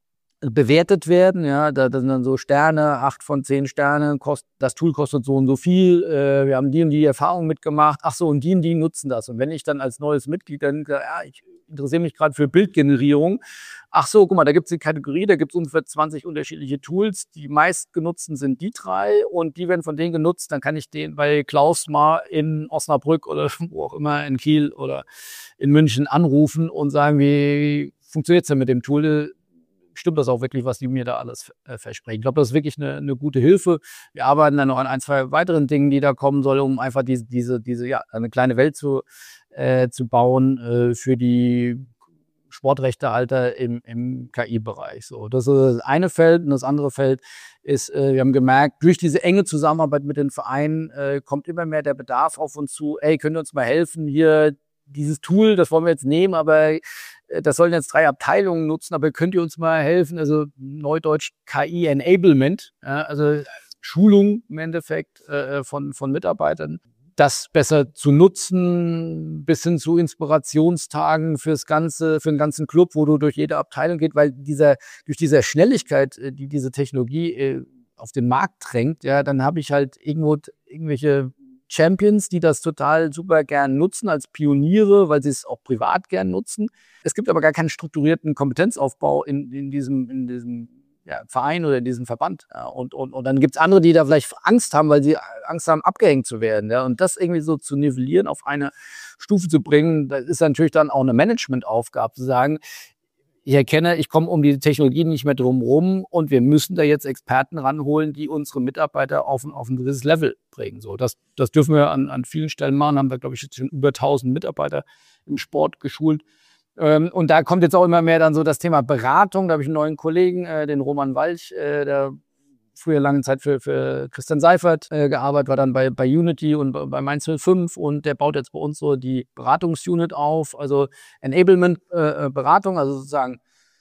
bewertet werden, ja, da, da sind dann so Sterne, acht von zehn Sternen, kost, das Tool kostet so und so viel, äh, wir haben die und die Erfahrung mitgemacht, ach so, und die und die nutzen das. Und wenn ich dann als neues Mitglied dann sage, ja, ich interessiere mich gerade für Bildgenerierung, ach so, guck mal, da gibt es eine Kategorie, da gibt es ungefähr zwanzig unterschiedliche Tools, die meistgenutzten sind die drei und die werden von denen genutzt, dann kann ich den bei Klaus mal in Osnabrück oder wo auch immer, in Kiel oder in München anrufen und sagen, wie funktioniert es denn mit dem Tool? Stimmt das auch wirklich, was die mir da alles äh, versprechen? Ich glaube, das ist wirklich eine, eine gute Hilfe. Wir arbeiten dann noch an ein, zwei weiteren Dingen, die da kommen sollen, um einfach diese, diese, diese, ja, eine kleine Welt zu, äh, zu bauen äh, für die Sportrechtehalter im, im K I-Bereich. So, das ist das eine Feld. Und das andere Feld ist, äh, wir haben gemerkt, durch diese enge Zusammenarbeit mit den Vereinen äh, kommt immer mehr der Bedarf auf uns zu. Ey, könnt ihr uns mal helfen, hier dieses Tool, das wollen wir jetzt nehmen, aber das sollen jetzt drei Abteilungen nutzen, aber könnt ihr uns mal helfen? Also Neudeutsch K I-Enablement, ja, also Schulung im Endeffekt äh, von, von Mitarbeitern, das besser zu nutzen, bis hin zu Inspirationstagen fürs ganze, für den ganzen Club, wo du durch jede Abteilung geht, weil dieser, durch diese Schnelligkeit, die diese Technologie äh, auf den Markt drängt, ja, dann habe ich halt irgendwo irgendwelche Champions, die das total super gern nutzen als Pioniere, weil sie es auch privat gern nutzen. Es gibt aber gar keinen strukturierten Kompetenzaufbau in, in diesem, in diesem ja, Verein oder in diesem Verband. Ja, und, und, und dann gibt's andere, die da vielleicht Angst haben, weil sie Angst haben, abgehängt zu werden. Ja, und das irgendwie so zu nivellieren, auf eine Stufe zu bringen, das ist natürlich dann auch eine Managementaufgabe, zu sagen, ich erkenne, ich komme um die Technologie nicht mehr drum rum und wir müssen da jetzt Experten ranholen, die unsere Mitarbeiter auf ein, auf ein gewisses Level bringen. So, das, das dürfen wir an, an vielen Stellen machen. Haben wir, glaube ich, jetzt schon über tausend Mitarbeiter im Sport geschult. Ähm, und da kommt jetzt auch immer mehr dann so das Thema Beratung. Da habe ich einen neuen Kollegen, äh, den Roman Walch, äh, der früher lange Zeit für, für Christian Seifert äh, gearbeitet, war dann bei, bei Unity und bei Mainz null fünf und der baut jetzt bei uns so die Beratungsunit auf, also Enablement-Beratung, äh, also sozusagen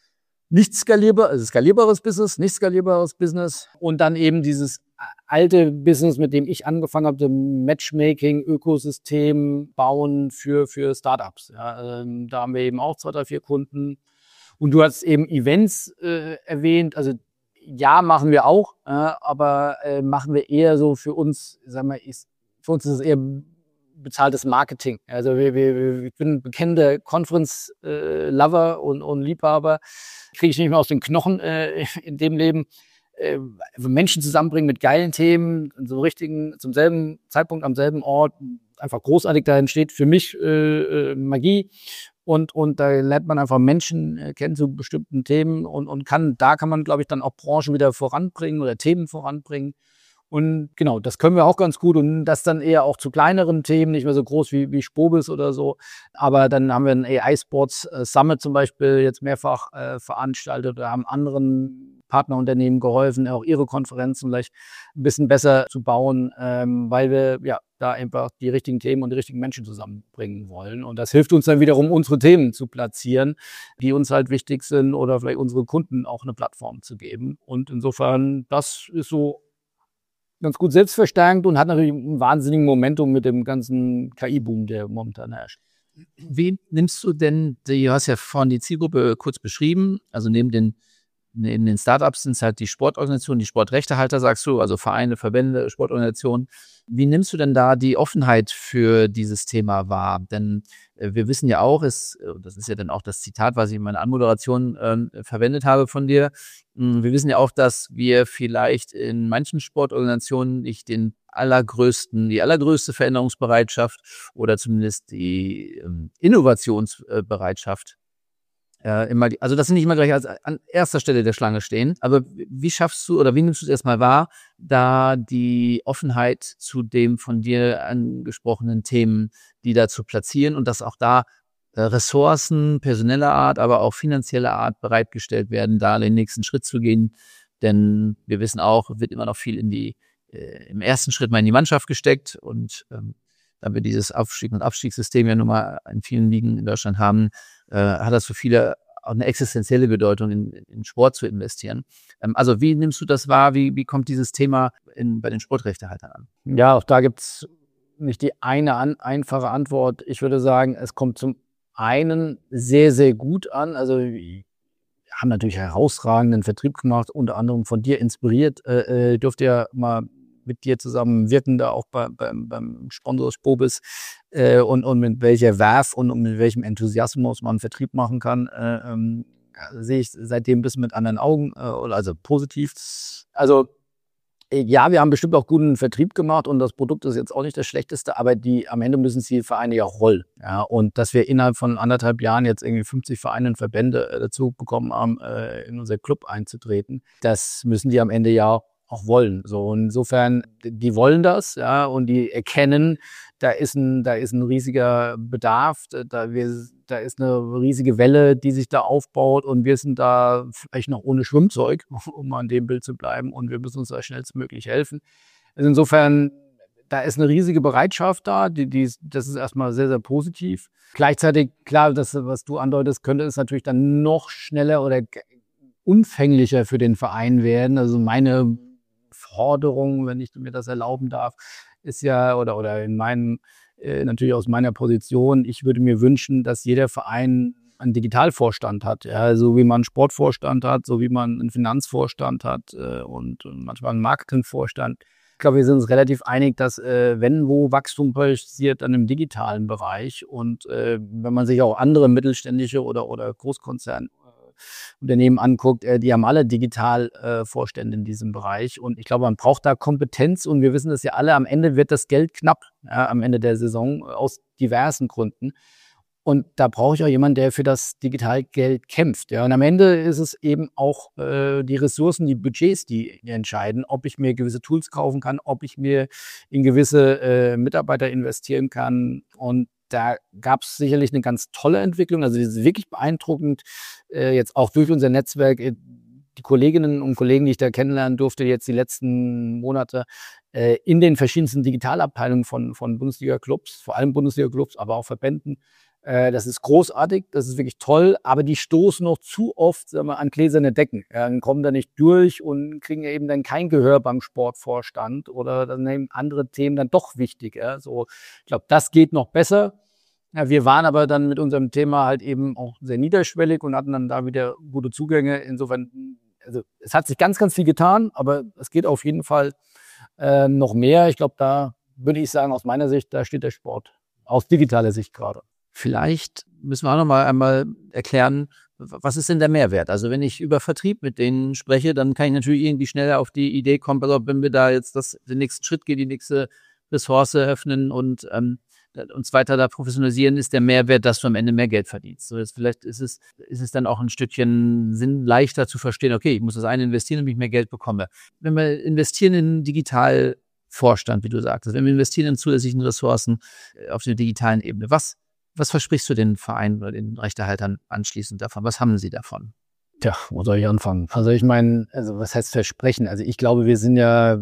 nicht skalierbar, also skalierbares Business, nicht skalierbares Business und dann eben dieses alte Business, mit dem ich angefangen habe, Matchmaking, Ökosystem bauen für, für Startups. Ja, ähm, da haben wir eben auch zwei, drei, vier Kunden und du hast eben Events äh, erwähnt, also ja, machen wir auch, äh, aber äh, machen wir eher so für uns, sagen wir, ist, für uns ist es eher bezahltes Marketing. Also wir, wir, ich bin ein bekennender Conference-Lover äh, und, und Liebhaber. Kriege ich nicht mehr aus den Knochen äh, in dem Leben. Äh, Menschen zusammenbringen mit geilen Themen, zum richtigen, zum selben Zeitpunkt am selben Ort. Einfach großartig, da entsteht für mich äh, äh, Magie. Und, und da lernt man einfach Menschen äh, kennen zu bestimmten Themen und, und kann, da kann man, glaube ich, dann auch Branchen wieder voranbringen oder Themen voranbringen. Und genau, das können wir auch ganz gut und das dann eher auch zu kleineren Themen, nicht mehr so groß wie, wie Spobis oder so. Aber dann haben wir ein A I-Sports Summit zum Beispiel jetzt mehrfach äh, veranstaltet oder haben anderen Partnerunternehmen geholfen, auch ihre Konferenzen vielleicht ein bisschen besser zu bauen, ähm, weil wir ja da einfach die richtigen Themen und die richtigen Menschen zusammenbringen wollen. Und das hilft uns dann wiederum, unsere Themen zu platzieren, die uns halt wichtig sind oder vielleicht unsere Kunden auch eine Plattform zu geben. Und insofern, das ist so ganz gut selbstverstärkend und hat natürlich einen wahnsinnigen Momentum mit dem ganzen K I-Boom, der momentan herrscht. Wen nimmst du denn, du hast ja vorhin die Zielgruppe kurz beschrieben, also neben den Neben den Startups sind es halt die Sportorganisationen, die Sportrechtehalter, sagst du, also Vereine, Verbände, Sportorganisationen. Wie nimmst du denn da die Offenheit für dieses Thema wahr? Denn äh, wir wissen ja auch, es, das ist ja dann auch das Zitat, was ich in meiner Anmoderation äh, verwendet habe von dir, mh, wir wissen ja auch, dass wir vielleicht in manchen Sportorganisationen nicht den allergrößten, die allergrößte Veränderungsbereitschaft oder zumindest die ähm, Innovationsbereitschaft Äh, immer, also dass sie nicht immer gleich als, an erster Stelle der Schlange stehen. Aber wie schaffst du oder wie nimmst du es erstmal wahr, da die Offenheit zu dem von dir angesprochenen Themen, die da zu platzieren und dass auch da äh, Ressourcen personeller Art, aber auch finanzieller Art bereitgestellt werden, da den nächsten Schritt zu gehen. Denn wir wissen auch, wird immer noch viel in die äh, im ersten Schritt mal in die Mannschaft gesteckt und ähm, da wir dieses Aufstieg- und Abstiegssystem ja nun mal in vielen Ligen in Deutschland haben, äh, hat das für viele auch eine existenzielle Bedeutung, in, in Sport zu investieren. Ähm, also wie nimmst du das wahr? Wie, wie kommt dieses Thema in, bei den Sportrechtehaltern an? Ja, auch da gibt's nicht die eine an, einfache Antwort. Ich würde sagen, es kommt zum einen sehr, sehr gut an. Also wir haben natürlich herausragenden Vertrieb gemacht, unter anderem von dir inspiriert. Äh, dürft ihr mal mit dir zusammen wirken, da auch bei, beim, beim Sponsor Spobis äh, und, und mit welcher Werf und, und mit welchem Enthusiasmus man Vertrieb machen kann, äh, ähm, sehe ich seitdem ein bisschen mit anderen Augen, äh, also positiv. Also ja, wir haben bestimmt auch guten Vertrieb gemacht und das Produkt ist jetzt auch nicht das Schlechteste, aber die am Ende müssen die Vereine ja auch rollen. Ja, und dass wir innerhalb von anderthalb Jahren jetzt irgendwie fünfzig Vereine und Verbände äh, dazu bekommen haben, äh, in unser Club einzutreten, das müssen die am Ende ja auch wollen. So, insofern, die wollen das, ja, und die erkennen, da ist ein, da ist ein riesiger Bedarf, da, wir, da ist eine riesige Welle, die sich da aufbaut und wir sind da vielleicht noch ohne Schwimmzeug, um an dem Bild zu bleiben und wir müssen uns da schnellstmöglich helfen. Also insofern, da ist eine riesige Bereitschaft da, die, die, das ist erstmal sehr, sehr positiv. Gleichzeitig, klar, das, was du andeutest, könnte es natürlich dann noch schneller oder umfänglicher für den Verein werden. Also meine Forderung, wenn ich mir das erlauben darf, ist ja, oder, oder in meinem, äh, natürlich aus meiner Position, ich würde mir wünschen, dass jeder Verein einen Digitalvorstand hat, ja, so wie man einen Sportvorstand hat, so wie man einen Finanzvorstand hat äh, und, und manchmal einen Marketingvorstand. Ich glaube, wir sind uns relativ einig, dass äh, wenn wo Wachstum passiert, dann im digitalen Bereich und äh, wenn man sich auch andere mittelständische oder, oder Großkonzerne Unternehmen anguckt, die haben alle digital äh, Vorstände in diesem Bereich und ich glaube, man braucht da Kompetenz und wir wissen das ja alle, am Ende wird das Geld knapp, ja, am Ende der Saison aus diversen Gründen und da brauche ich auch jemanden, der für das Digitalgeld kämpft, ja, und am Ende ist es eben auch äh, die Ressourcen, die Budgets, die, die entscheiden, ob ich mir gewisse Tools kaufen kann, ob ich mir in gewisse äh, Mitarbeiter investieren kann und da gab es sicherlich eine ganz tolle Entwicklung. Also das ist wirklich beeindruckend, äh, jetzt auch durch unser Netzwerk. Äh, die Kolleginnen und Kollegen, die ich da kennenlernen durfte, jetzt die letzten Monate äh, in den verschiedensten Digitalabteilungen von, von Bundesliga-Clubs, vor allem Bundesliga-Clubs, aber auch Verbänden. Äh, das ist großartig, das ist wirklich toll, aber die stoßen noch zu oft, sagen wir, an gläserne Decken. Ja, dann kommen da nicht durch und kriegen eben dann kein Gehör beim Sportvorstand oder dann eben andere Themen dann doch wichtig. Ja. So, ich glaube, das geht noch besser. Ja, wir waren aber dann mit unserem Thema halt eben auch sehr niederschwellig und hatten dann da wieder gute Zugänge. Insofern, also es hat sich ganz, ganz viel getan, aber es geht auf jeden Fall äh, noch mehr. Ich glaube, da würde ich sagen, aus meiner Sicht, da steht der Sport aus digitaler Sicht gerade. Vielleicht müssen wir auch noch mal einmal erklären, was ist denn der Mehrwert? Also wenn ich über Vertrieb mit denen spreche, dann kann ich natürlich irgendwie schneller auf die Idee kommen, also wenn wir da jetzt das, den nächsten Schritt gehen, die nächste Ressource öffnen und ähm, uns weiter da professionalisieren, ist der Mehrwert, dass du am Ende mehr Geld verdienst. So, jetzt vielleicht ist es, ist es dann auch ein Stückchen Sinn, leichter zu verstehen, okay, ich muss das eine investieren, damit ich mehr Geld bekomme. Wenn wir investieren in Digitalvorstand, wie du sagtest, wenn wir investieren in zusätzlichen Ressourcen auf der digitalen Ebene, was, was versprichst du den Vereinen oder den Rechtehaltern anschließend davon? Was haben sie davon? Tja, wo soll ich anfangen? Also ich meine, also was heißt Versprechen? Also ich glaube, wir sind ja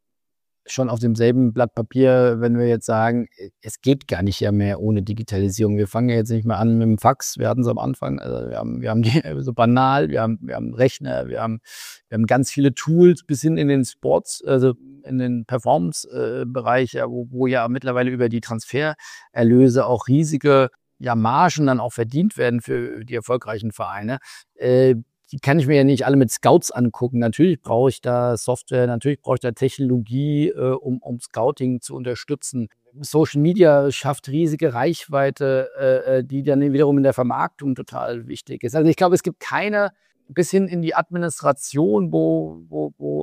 schon auf demselben Blatt Papier, wenn wir jetzt sagen, es geht gar nicht ja mehr ohne Digitalisierung. Wir fangen ja jetzt nicht mehr an mit dem Fax. Wir hatten es am Anfang, also wir haben, wir haben die so banal, wir haben, wir haben Rechner, wir haben, wir haben ganz viele Tools bis hin in den Sports, also in den Performance-Bereich, ja, wo, wo ja mittlerweile über die Transfererlöse auch riesige ja, Margen dann auch verdient werden für die erfolgreichen Vereine. Äh, Die kann ich mir ja nicht alle mit Scouts angucken. Natürlich brauche ich da Software, natürlich brauche ich da Technologie, äh, um, um Scouting zu unterstützen. Social Media schafft riesige Reichweite, äh, die dann wiederum in der Vermarktung total wichtig ist. Also ich glaube, es gibt keine, bis hin in die Administration, wo, wo, wo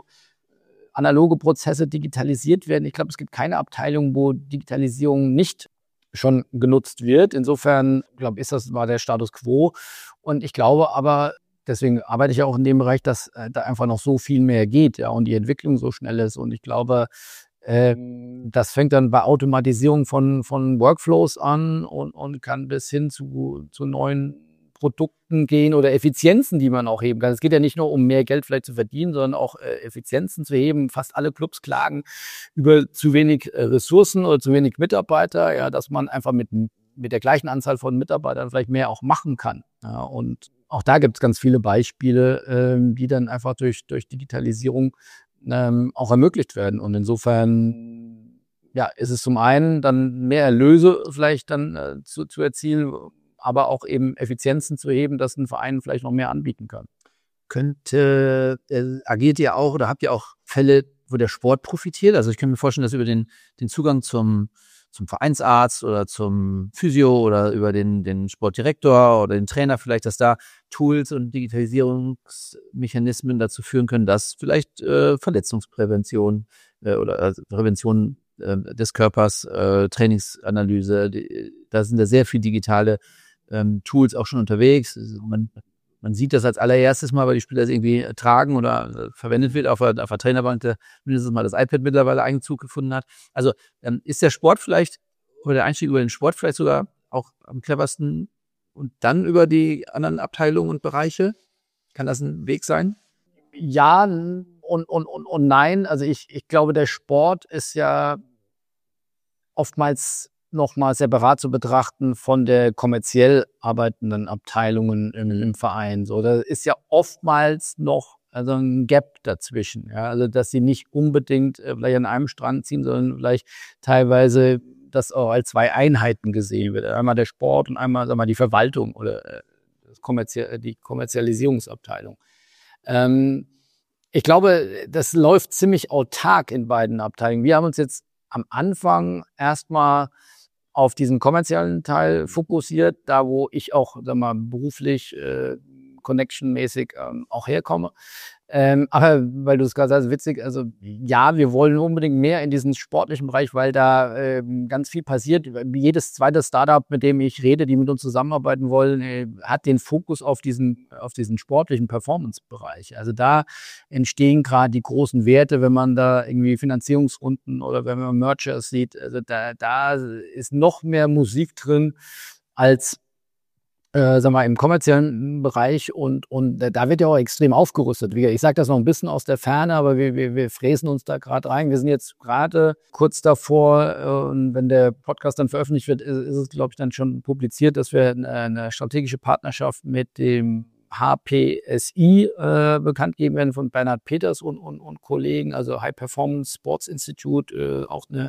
analoge Prozesse digitalisiert werden. Ich glaube, es gibt keine Abteilung, wo Digitalisierung nicht schon genutzt wird. Insofern, glaube ich, ist das war der Status quo. Und ich glaube aber, deswegen arbeite ich auch in dem Bereich, dass äh, da einfach noch so viel mehr geht, ja, und die Entwicklung so schnell ist. Und ich glaube, ähm, das fängt dann bei Automatisierung von, von Workflows an und, und kann bis hin zu, zu neuen Produkten gehen oder Effizienzen, die man auch heben kann. Es geht ja nicht nur um mehr Geld vielleicht zu verdienen, sondern auch äh, Effizienzen zu heben. Fast alle Clubs klagen über zu wenig äh, Ressourcen oder zu wenig Mitarbeiter, ja, dass man einfach mit, mit der gleichen Anzahl von Mitarbeitern vielleicht mehr auch machen kann. Ja, und auch da gibt es ganz viele Beispiele, ähm, die dann einfach durch, durch Digitalisierung ähm, auch ermöglicht werden. Und insofern ja, ist es zum einen dann mehr Erlöse vielleicht dann äh, zu, zu erzielen, aber auch eben Effizienzen zu heben, dass ein Verein vielleicht noch mehr anbieten kann. Könnte, äh, agiert ihr auch oder habt ihr auch Fälle, wo der Sport profitiert? Also ich kann mir vorstellen, dass über den, den Zugang zum, zum Vereinsarzt oder zum Physio oder über den, den Sportdirektor oder den Trainer vielleicht, dass da Tools und Digitalisierungsmechanismen dazu führen können, dass vielleicht äh, Verletzungsprävention äh, oder also Prävention äh, des Körpers, äh, Trainingsanalyse, die, da sind da sehr viele digitale ähm, Tools auch schon unterwegs. Also man, man sieht das als allererstes mal, weil die Spieler das irgendwie tragen oder äh, verwendet wird, auf der, auf der Trainerbank, der mindestens mal das iPad mittlerweile Einzug gefunden hat. Also ähm, ist der Sport vielleicht, oder der Einstieg über den Sport vielleicht sogar auch am cleversten und dann über die anderen Abteilungen und Bereiche? Kann das ein Weg sein? Ja und, und, und, und nein. Also ich, ich glaube, der Sport ist ja oftmals nochmal separat zu betrachten von der kommerziell arbeitenden Abteilungen im, im Verein. So, da ist ja oftmals noch also ein Gap dazwischen. Ja? Also dass sie nicht unbedingt äh, vielleicht an einem Strang ziehen, sondern vielleicht teilweise das auch als zwei Einheiten gesehen wird. Einmal der Sport und einmal, sag mal, die Verwaltung oder äh, das Kommerzial, die Kommerzialisierungsabteilung. Ähm, ich glaube, das läuft ziemlich autark in beiden Abteilungen. Wir haben uns jetzt am Anfang erstmal auf diesen kommerziellen Teil fokussiert, da wo ich auch, sag mal, beruflich, äh, connection-mäßig ähm, auch herkomme. Ähm, aber weil du es gerade sagst, witzig, also ja, wir wollen unbedingt mehr in diesen sportlichen Bereich, weil da ähm, ganz viel passiert. Jedes zweite Startup, mit dem ich rede, die mit uns zusammenarbeiten wollen, äh, hat den Fokus auf diesen, auf diesen sportlichen Performance-Bereich. Also da entstehen gerade die großen Werte, wenn man da irgendwie Finanzierungsrunden oder wenn man Mergers sieht. Also da, da ist noch mehr Musik drin als Äh, sag mal, im kommerziellen Bereich und, und äh, da wird ja auch extrem aufgerüstet. Ich sage das noch ein bisschen aus der Ferne, aber wir, wir, wir fräsen uns da gerade rein. Wir sind jetzt gerade kurz davor, äh, und wenn der Podcast dann veröffentlicht wird, ist, ist es, glaube ich, dann schon publiziert, dass wir eine, eine strategische Partnerschaft mit dem H P S I äh, bekannt geben werden von Bernhard Peters und, und, und Kollegen, also High Performance Sports Institute, äh, auch eine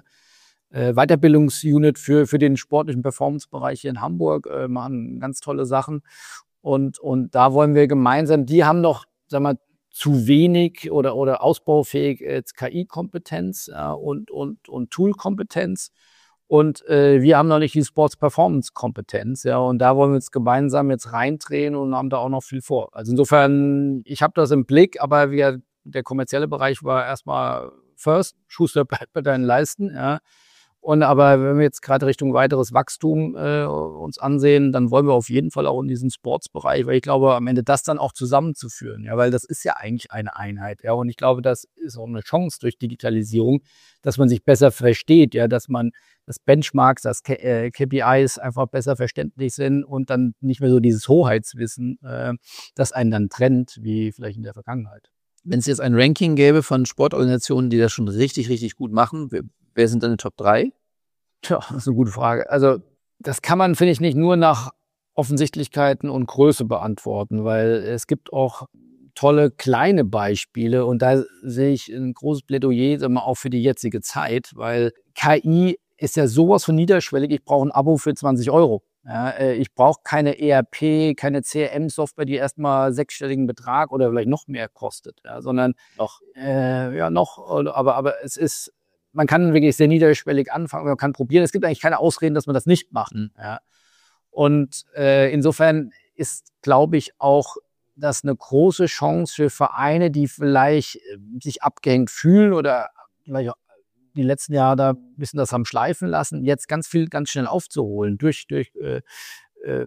Weiterbildungsunit für, für den sportlichen Performance-Bereich hier in Hamburg, äh, machen ganz tolle Sachen. Und, und da wollen wir gemeinsam, die haben noch, sag mal, zu wenig oder, oder ausbaufähig äh, K I-Kompetenz äh, und, und, und Tool-Kompetenz. Und äh, wir haben noch nicht die Sports-Performance-Kompetenz. Ja, und da wollen wir uns gemeinsam jetzt reindrehen und haben da auch noch viel vor. Also insofern, ich habe das im Blick, aber wir, der kommerzielle Bereich war erstmal first, Schuster bleibt bei deinen Leisten, ja. Und aber wenn wir jetzt gerade Richtung weiteres Wachstum äh, uns ansehen, dann wollen wir auf jeden Fall auch in diesen Sportsbereich, weil ich glaube, am Ende das dann auch zusammenzuführen, ja, weil das ist ja eigentlich eine Einheit, ja, und ich glaube, das ist auch eine Chance durch Digitalisierung, dass man sich besser versteht, ja, dass man das Benchmarks, das K P Is einfach besser verständlich sind und dann nicht mehr so dieses Hoheitswissen, äh, das einen dann trennt, wie vielleicht in der Vergangenheit. Wenn es jetzt ein Ranking gäbe von Sportorganisationen, die das schon richtig, richtig gut machen, wer, wer sind deine Top drei? Tja, das ist eine gute Frage. Also das kann man, finde ich, nicht nur nach Offensichtlichkeiten und Größe beantworten, weil es gibt auch tolle kleine Beispiele und da sehe ich ein großes Plädoyer sagen wir, auch für die jetzige Zeit, weil K I ist ja sowas von niederschwellig, ich brauche ein Abo für zwanzig Euro. Ja, ich brauche keine E R P, keine C R M-Software, die erstmal sechsstelligen Betrag oder vielleicht noch mehr kostet, ja, sondern noch, äh, ja noch, aber aber es ist, man kann wirklich sehr niederschwellig anfangen, man kann probieren. Es gibt eigentlich keine Ausreden, dass man das nicht macht. Mhm. Ja. Und äh, insofern ist, glaube ich, auch das eine große Chance für Vereine, die vielleicht äh, sich abgehängt fühlen oder vielleicht auch die letzten Jahre da ein bisschen das haben schleifen lassen, jetzt ganz viel, ganz schnell aufzuholen durch, durch äh, äh,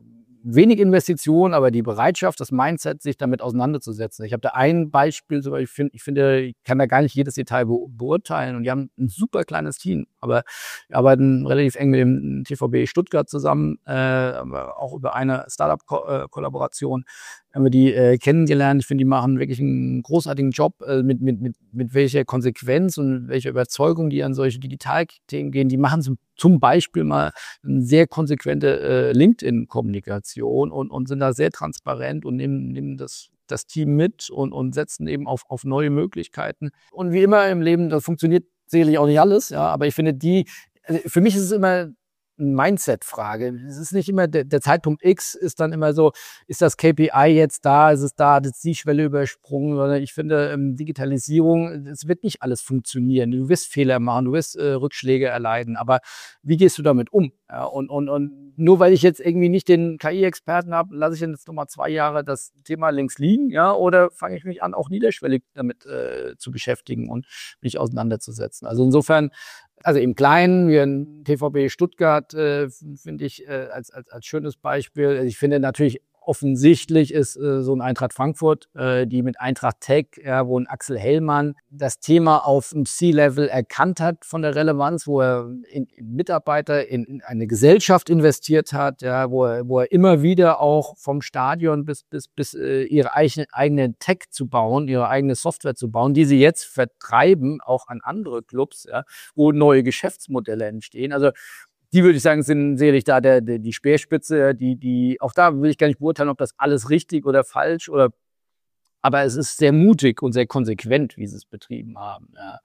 wenig Investitionen, aber die Bereitschaft, das Mindset, sich damit auseinanderzusetzen. Ich habe da ein Beispiel, so, ich, find, ich finde, ich kann da gar nicht jedes Detail be- beurteilen und die haben ein super kleines Team, aber wir arbeiten relativ eng mit dem T V B Stuttgart zusammen, äh, aber auch über eine Startup-Kollaboration haben wir die äh, kennengelernt. Ich finde, die machen wirklich einen großartigen Job, äh, mit, mit, mit, mit welcher Konsequenz und welcher Überzeugung die an solche Digitalthemen gehen. Die machen zum, zum Beispiel mal eine sehr konsequente äh, LinkedIn-Kommunikation und, und sind da sehr transparent und nehmen, nehmen das, das Team mit und, und setzen eben auf, auf neue Möglichkeiten. Und wie immer im Leben, das funktioniert sicherlich auch nicht alles, ja, aber ich finde die, also für mich ist es immer eine Mindset-Frage. Es ist nicht immer, der, der Zeitpunkt X ist dann immer so, ist das K P I jetzt da, ist es da, hat jetzt die Schwelle übersprungen, sondern ich finde, ähm, Digitalisierung, es wird nicht alles funktionieren. Du wirst Fehler machen, du wirst äh, Rückschläge erleiden, aber wie gehst du damit um? Ja, und, und, und nur weil ich jetzt irgendwie nicht den K I-Experten habe, lasse ich jetzt nochmal zwei Jahre das Thema links liegen, ja, oder fange ich mich an, auch niederschwellig damit äh, zu beschäftigen und mich auseinanderzusetzen. Also insofern, also im Kleinen, wie ein T V B Stuttgart, äh, finde ich äh, als, als, als schönes Beispiel. Ich finde natürlich offensichtlich ist äh, so ein Eintracht Frankfurt, äh, die mit Eintracht Tech, ja, wo ein Axel Hellmann das Thema auf dem C-Level erkannt hat von der Relevanz, wo er in, in Mitarbeiter, in, in eine Gesellschaft investiert hat, ja, wo er, wo er immer wieder auch vom Stadion bis bis bis äh, ihre eigene, eigene Tech zu bauen, ihre eigene Software zu bauen, die sie jetzt vertreiben, auch an andere Clubs, ja, wo neue Geschäftsmodelle entstehen. Also die würde ich sagen, sind sicherlich da der, der, die Speerspitze, die, die, auch da will ich gar nicht beurteilen, ob das alles richtig oder falsch oder, aber es ist sehr mutig und sehr konsequent, wie sie es betrieben haben, ja.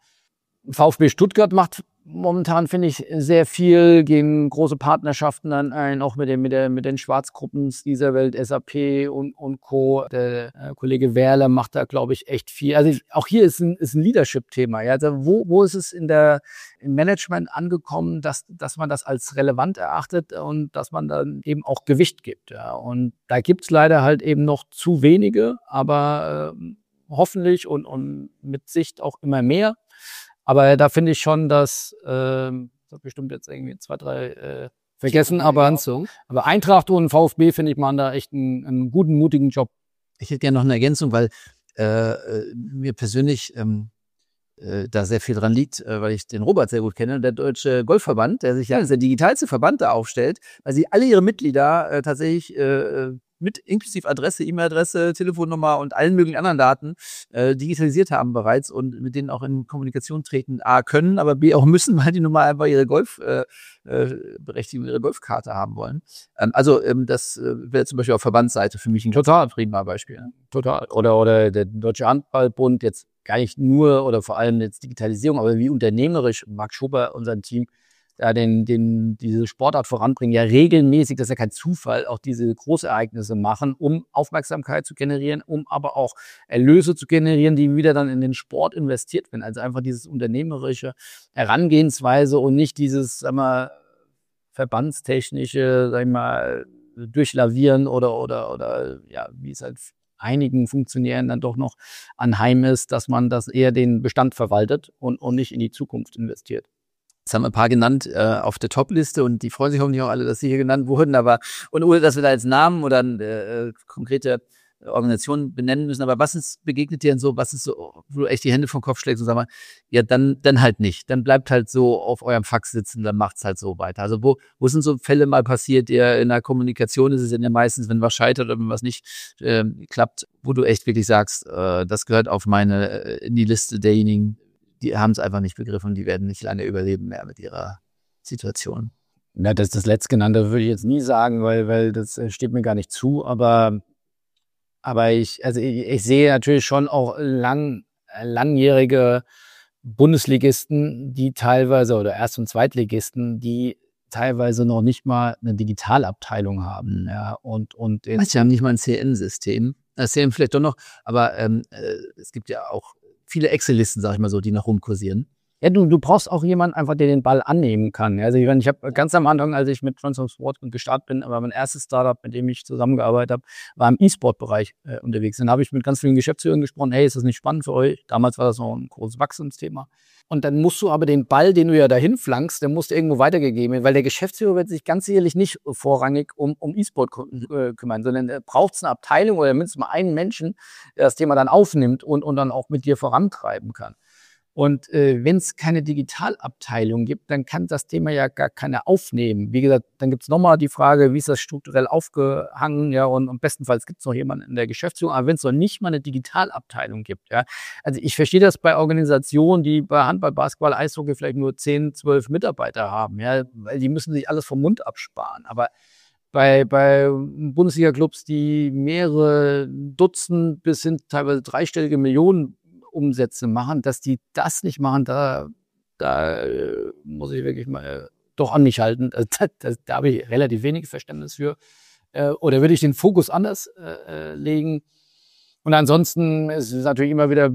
VfB Stuttgart macht momentan, finde ich, sehr viel, gehen große Partnerschaften dann ein, auch mit den, mit der, mit den Schwarzgruppen dieser Welt, S A P und, und Co. Der äh, Kollege Werler macht da, glaube ich, echt viel. Also ich, auch hier ist ein, ist ein Leadership-Thema. Ja? Also wo, wo ist es in der, im Management angekommen, dass, dass man das als relevant erachtet und dass man dann eben auch Gewicht gibt. Ja? Und da gibt's leider halt eben noch zu wenige, aber äh, hoffentlich und, und mit Sicht auch immer mehr. Aber da finde ich schon, dass, äh, das hat bestimmt jetzt irgendwie zwei, drei äh, vergessen, aber, aber Eintracht und VfB, finde ich, machen da echt einen, einen guten, mutigen Job. Ich hätte gerne noch eine Ergänzung, weil äh, mir persönlich ähm, äh, da sehr viel dran liegt, äh, weil ich den Robert sehr gut kenne, der Deutsche Golfverband, der sich ja als der digitalste Verband da aufstellt, weil sie alle ihre Mitglieder äh, tatsächlich äh, mit inklusive Adresse, E-Mail-Adresse, Telefonnummer und allen möglichen anderen Daten äh, digitalisiert haben bereits und mit denen auch in Kommunikation treten, A, können, aber B, auch müssen, weil die nun mal einfach ihre Golfberechtigung, äh, ihre Golfkarte haben wollen. Ähm, also ähm, das äh, wäre zum Beispiel auf Verbandsseite für mich ein total prima Beispiel. Ne? Total. Oder, oder der Deutsche Handballbund, jetzt gar nicht nur oder vor allem jetzt Digitalisierung, aber wie unternehmerisch Marc Schubert, unser Team, ja, den, den, diese Sportart voranbringen, ja regelmäßig, das ist ja kein Zufall, auch diese Großereignisse machen, um Aufmerksamkeit zu generieren, um aber auch Erlöse zu generieren, die wieder dann in den Sport investiert werden. Also einfach dieses unternehmerische Herangehensweise und nicht dieses, sag mal, verbandstechnische, sag ich mal, Durchlavieren oder, oder, oder, ja, wie es halt einigen Funktionären dann doch noch anheim ist, dass man das eher den Bestand verwaltet und, und nicht in die Zukunft investiert. Jetzt haben wir ein paar genannt äh, auf der Top-Liste und die freuen sich hoffentlich auch alle, dass sie hier genannt wurden, aber und ohne, dass wir da jetzt Namen oder äh, konkrete Organisationen benennen müssen, aber was ist, begegnet dir denn so, was ist so, wo du echt die Hände vom Kopf schlägst und sag mal, ja, dann dann halt nicht, dann bleibt halt so auf eurem Fax sitzen, dann macht's halt so weiter. Also wo wo sind so Fälle mal passiert, ihr in der Kommunikation ist es ja meistens, wenn was scheitert oder wenn was nicht äh, klappt, wo du echt wirklich sagst, äh, das gehört auf meine, äh, in die Liste derjenigen, die haben es einfach nicht begriffen, die werden nicht lange überleben mehr mit ihrer Situation. Ja, das das Letztgenannte würde ich jetzt nie sagen, weil weil das steht mir gar nicht zu, aber aber ich also ich, ich sehe natürlich schon auch lang langjährige Bundesligisten, die teilweise oder Erst- und Zweitligisten, die teilweise noch nicht mal eine Digitalabteilung haben, ja, und und sie haben nicht mal ein C N System. Das C N vielleicht doch noch, aber ähm, äh, es gibt ja auch viele Excel-Listen, sag ich mal so, die noch rumkursieren. Ja, du, du brauchst auch jemanden einfach, der den Ball annehmen kann. Also ich, ich habe ganz am Anfang, als ich mit Transform Sport gestartet bin, aber mein erstes Startup, mit dem ich zusammengearbeitet habe, war im E-Sport-Bereich äh, unterwegs. Dann habe ich mit ganz vielen Geschäftsführern gesprochen, hey, ist das nicht spannend für euch? Damals war das noch ein großes Wachstumsthema. Und dann musst du aber den Ball, den du ja dahin flankst, der musst du irgendwo weitergegeben werden, weil der Geschäftsführer wird sich ganz sicherlich nicht vorrangig um, um E-Sport äh, kümmern, sondern da braucht es eine Abteilung oder mindestens mal einen Menschen, der das Thema dann aufnimmt und, und dann auch mit dir vorantreiben kann. Und äh, wenn es keine Digitalabteilung gibt, dann kann das Thema ja gar keiner aufnehmen. Wie gesagt, dann gibt es nochmal die Frage, wie ist das strukturell aufgehangen, ja, und, und bestenfalls gibt es noch jemanden in der Geschäftsführung, aber wenn es noch nicht mal eine Digitalabteilung gibt, ja, also ich verstehe das bei Organisationen, die bei Handball, Basketball, Eishockey vielleicht nur zehn, zwölf Mitarbeiter haben, ja, weil die müssen sich alles vom Mund absparen, aber bei, bei Bundesliga-Clubs, die mehrere Dutzend bis hin teilweise dreistellige Millionen Umsätze machen, dass die das nicht machen, da, da äh, muss ich wirklich mal äh, doch an mich halten. Also, da, da, da habe ich relativ wenig Verständnis für. Äh, oder würde ich den Fokus anders äh, legen? Und ansonsten ist es natürlich immer wieder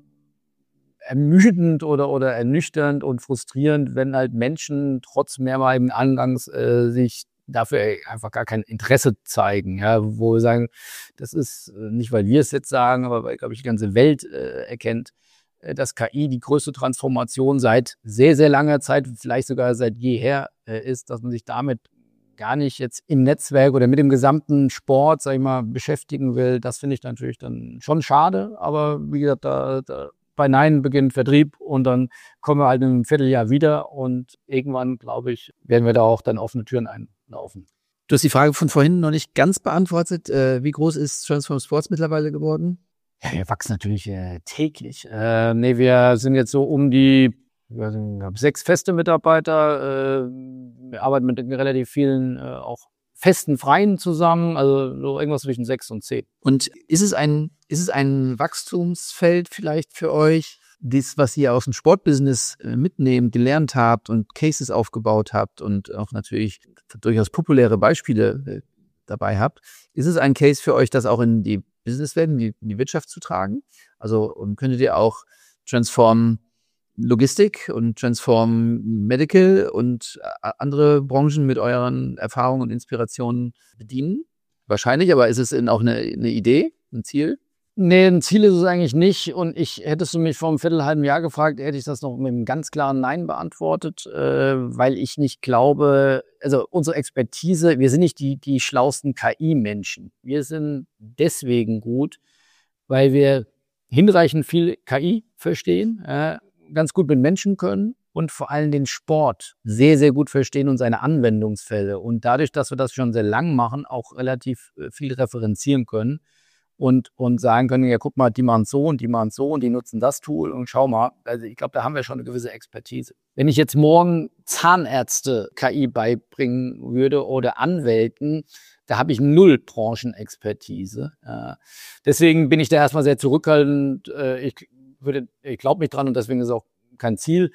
ermüdend oder, oder ernüchternd und frustrierend, wenn halt Menschen trotz mehrmaligen Angangs äh, sich dafür einfach gar kein Interesse zeigen, ja, wo wir sagen, das ist nicht, weil wir es jetzt sagen, aber weil, glaube ich, die ganze Welt äh, erkennt, äh, dass K I die größte Transformation seit sehr, sehr langer Zeit, vielleicht sogar seit jeher äh, ist, dass man sich damit gar nicht jetzt im Netzwerk oder mit dem gesamten Sport, sag ich mal, beschäftigen will. Das finde ich natürlich dann schon schade, aber wie gesagt, da, da bei Nein beginnt Vertrieb und dann kommen wir halt in einem Vierteljahr wieder und irgendwann, glaube ich, werden wir da auch dann offene Türen einlaufen. Du hast die Frage von vorhin noch nicht ganz beantwortet. Äh, wie groß ist Transform Sports mittlerweile geworden? Ja, wir wachsen natürlich äh, täglich. Äh, nee, wir sind jetzt so um die ich weiß nicht, sechs feste Mitarbeiter. Äh, wir arbeiten mit relativ vielen äh, auch festen Freien zusammen, also so irgendwas zwischen sechs und zehn. Und ist es ein, ist es ein Wachstumsfeld vielleicht für euch, das, was ihr aus dem Sportbusiness äh, mitnehmt, gelernt habt und Cases aufgebaut habt und auch natürlich durchaus populäre Beispiele äh, dabei habt? Ist es ein Case für euch, das auch in die Businesswelt, in die, in die Wirtschaft zu tragen? Also und könntet ihr auch Transform Logistik und Transform Medical und andere Branchen mit euren Erfahrungen und Inspirationen bedienen? Wahrscheinlich, aber ist es auch eine, eine Idee, ein Ziel? Nee, ein Ziel ist es eigentlich nicht. Und ich hättest du mich vor einem Viertelhalben Jahr gefragt, hätte ich das noch mit einem ganz klaren Nein beantwortet, äh, weil ich nicht glaube, also unsere Expertise, wir sind nicht die, die schlausten K I-Menschen. Wir sind deswegen gut, weil wir hinreichend viel K I verstehen, äh, ganz gut mit Menschen können und vor allem den Sport sehr, sehr gut verstehen und seine Anwendungsfälle. Und dadurch, dass wir das schon sehr lang machen, auch relativ viel referenzieren können und, und sagen können, ja, guck mal, die machen so und die machen so und die nutzen das Tool und schau mal. Also ich glaube, da haben wir schon eine gewisse Expertise. Wenn ich jetzt morgen Zahnärzte K I beibringen würde oder Anwälten, da habe ich null Branchenexpertise. Äh, deswegen bin ich da erstmal sehr zurückhaltend. Äh, ich würde, ich glaube nicht dran und deswegen ist es auch kein Ziel.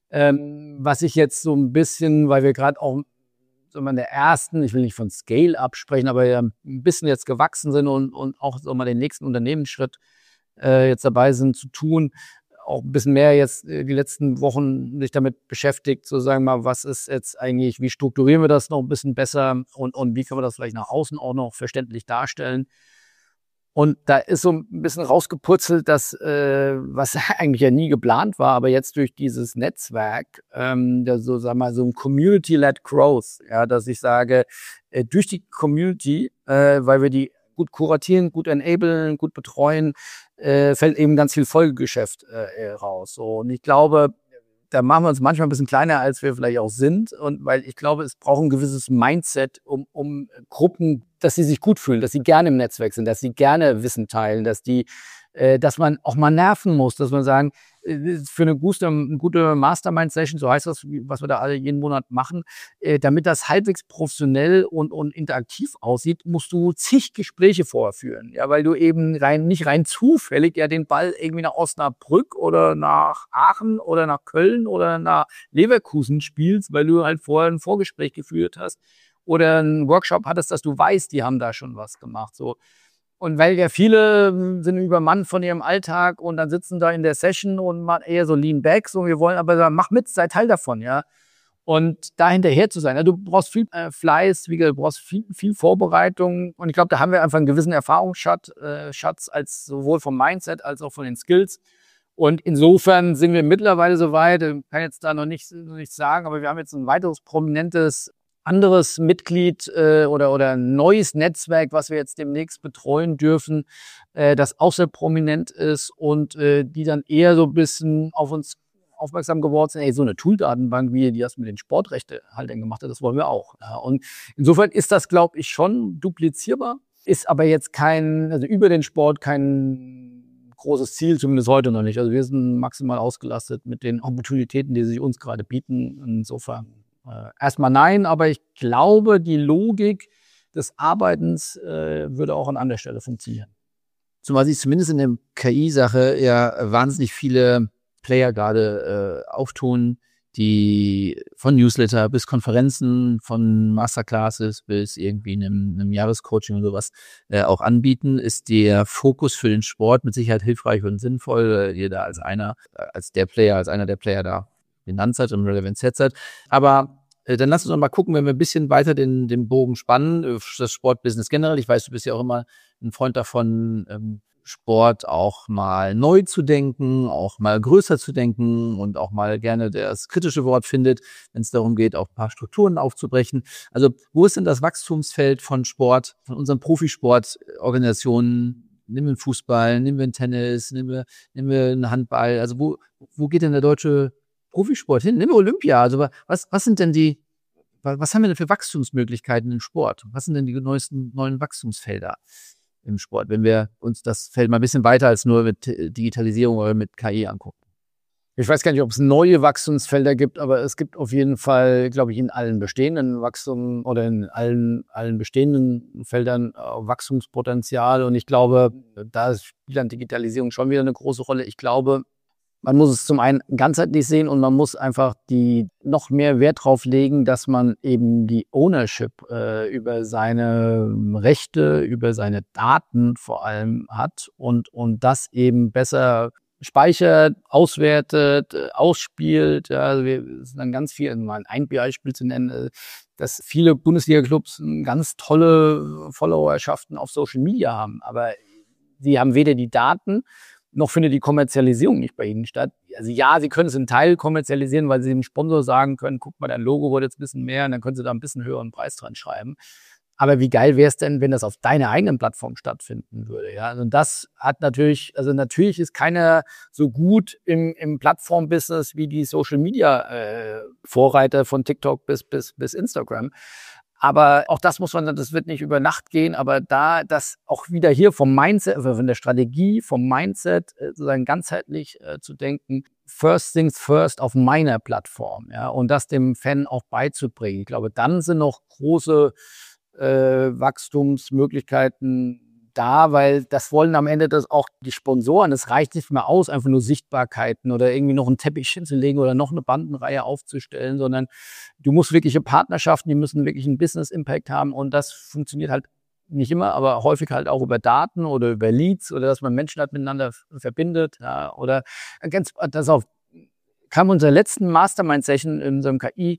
Ähm, was ich jetzt so ein bisschen, weil wir gerade auch so mal in der ersten, ich will nicht von Scale-Up sprechen, aber ja ein bisschen jetzt gewachsen sind und, und auch so mal den nächsten Unternehmensschritt äh, jetzt dabei sind zu tun, auch ein bisschen mehr jetzt äh, die letzten Wochen sich damit beschäftigt, so sagen wir mal, was ist jetzt eigentlich, wie strukturieren wir das noch ein bisschen besser und, und wie können wir das vielleicht nach außen auch noch verständlich darstellen. Und da ist so ein bisschen rausgeputzelt, dass, äh, was eigentlich ja nie geplant war, aber jetzt durch dieses Netzwerk, ähm, der so, sag mal, so ein Community-led Growth, ja, dass ich sage, äh, durch die Community, äh, weil wir die gut kuratieren, gut enablen, gut betreuen, äh, fällt eben ganz viel Folgegeschäft äh, raus. So, und ich glaube, da machen wir uns manchmal ein bisschen kleiner, als wir vielleicht auch sind. Und weil ich glaube, es braucht ein gewisses Mindset, um, um Gruppen, dass sie sich gut fühlen, dass sie gerne im Netzwerk sind, dass sie gerne Wissen teilen, dass die, äh, dass man auch mal nerven muss, dass man sagen, äh, für eine gute, eine gute Mastermind-Session, so heißt das, was wir da alle jeden Monat machen, äh, damit das halbwegs professionell und, und interaktiv aussieht, musst du zig Gespräche vorführen. Ja, weil du eben rein, nicht rein zufällig ja den Ball irgendwie nach Osnabrück oder nach Aachen oder nach Köln oder nach Leverkusen spielst, weil du halt vorher ein Vorgespräch geführt hast oder einen Workshop hattest, dass du weißt, die haben da schon was gemacht. So. Und weil ja viele sind übermannt von ihrem Alltag und dann sitzen da in der Session und machen eher so Lean Back, so wir wollen aber sagen, mach mit, sei Teil davon, ja. Und da hinterher zu sein. Ja, du brauchst viel äh, Fleiß, wie gesagt, du brauchst viel, viel Vorbereitung. Und ich glaube, da haben wir einfach einen gewissen Erfahrungsschatz äh, Schatz als sowohl vom Mindset als auch von den Skills. Und insofern sind wir mittlerweile soweit, ich kann jetzt da noch nicht, noch nichts sagen, aber wir haben jetzt ein weiteres prominentes anderes Mitglied äh, oder, oder ein neues Netzwerk, was wir jetzt demnächst betreuen dürfen, äh, das auch sehr prominent ist und äh, die dann eher so ein bisschen auf uns aufmerksam geworden sind, ey, so eine Tool-Datenbank, wie die das mit den Sportrechtehaltern gemacht hat, das wollen wir auch. Ja, und insofern ist das, glaube ich, schon duplizierbar, ist aber jetzt kein, also über den Sport kein großes Ziel, zumindest heute noch nicht. Also wir sind maximal ausgelastet mit den Opportunitäten, die sich uns gerade bieten. Insofern äh, erstmal nein, aber ich glaube, die Logik des Arbeitens äh, würde auch an anderer Stelle funktionieren. Zumal sich zumindest in der K I-Sache ja wahnsinnig viele Player gerade äh, auftun, die von Newsletter bis Konferenzen, von Masterclasses bis irgendwie einem, einem Jahrescoaching und sowas äh, auch anbieten, ist der Fokus für den Sport mit Sicherheit hilfreich und sinnvoll, äh, ihr da als einer, äh, als der Player, als einer der Player da genannt seid und relevant seid. Aber äh, dann lass uns noch mal gucken, wenn wir ein bisschen weiter den, den Bogen spannen, äh, das Sportbusiness generell. Ich weiß, du bist ja auch immer ein Freund davon, ähm, Sport auch mal neu zu denken, auch mal größer zu denken und auch mal gerne das kritische Wort findet, wenn es darum geht, auch ein paar Strukturen aufzubrechen. Also wo ist denn das Wachstumsfeld von Sport, von unseren Profisportorganisationen? Nehmen wir einen Fußball, nehmen wir einen Tennis, nehmen wir, nehmen wir einen Handball. Also wo, wo geht denn der deutsche Profisport hin? Nehmen wir Olympia. Also was, was sind denn die, was haben wir denn für Wachstumsmöglichkeiten im Sport? Was sind denn die neuesten neuen Wachstumsfelder im Sport, wenn wir uns das Feld mal ein bisschen weiter als nur mit Digitalisierung oder mit K I angucken? Ich weiß gar nicht, ob es neue Wachstumsfelder gibt, aber es gibt auf jeden Fall, glaube ich, in allen bestehenden Wachstum oder in allen, allen bestehenden Feldern äh, Wachstumspotenzial. Und ich glaube, da spielt dann Digitalisierung schon wieder eine große Rolle. Ich glaube, man muss es zum einen ganzheitlich sehen und man muss einfach die noch mehr Wert drauf legen, dass man eben die Ownership äh, über seine Rechte, über seine Daten vor allem hat und, und das eben besser speichert, auswertet, ausspielt. Ja, also wir sind dann ganz viel, mal ein Beispiel zu nennen, dass viele Bundesliga-Clubs ganz tolle Followerschaften auf Social Media haben, aber sie haben weder die Daten, noch findet die Kommerzialisierung nicht bei ihnen statt. Also ja, sie können es in Teil kommerzialisieren, weil sie dem Sponsor sagen können, guck mal, dein Logo wurde jetzt ein bisschen mehr und dann können sie da ein bisschen höheren Preis dran schreiben. Aber wie geil wäre es denn, wenn das auf deiner eigenen Plattform stattfinden würde? Ja, also das hat natürlich, also natürlich ist keiner so gut im, im Plattform-Business wie die Social-Media-Vorreiter äh, von TikTok bis, bis, bis Instagram. Aber auch das muss man, das wird nicht über Nacht gehen, aber da das auch wieder hier vom Mindset, also von der Strategie, vom Mindset sozusagen ganzheitlich äh, zu denken, first things first auf meiner Plattform, ja, und das dem Fan auch beizubringen. Ich glaube, dann sind noch große äh, Wachstumsmöglichkeiten da, weil das wollen am Ende das auch die Sponsoren. Es reicht nicht mehr aus, einfach nur Sichtbarkeiten oder irgendwie noch einen Teppich hinzulegen oder noch eine Bandenreihe aufzustellen, sondern du musst wirkliche Partnerschaften, die müssen wirklich einen Business-Impact haben und das funktioniert halt nicht immer, aber häufig halt auch über Daten oder über Leads oder dass man Menschen halt miteinander verbindet, ja, oder ganz, das auch kam unser letzten Mastermind-Session in unserem K I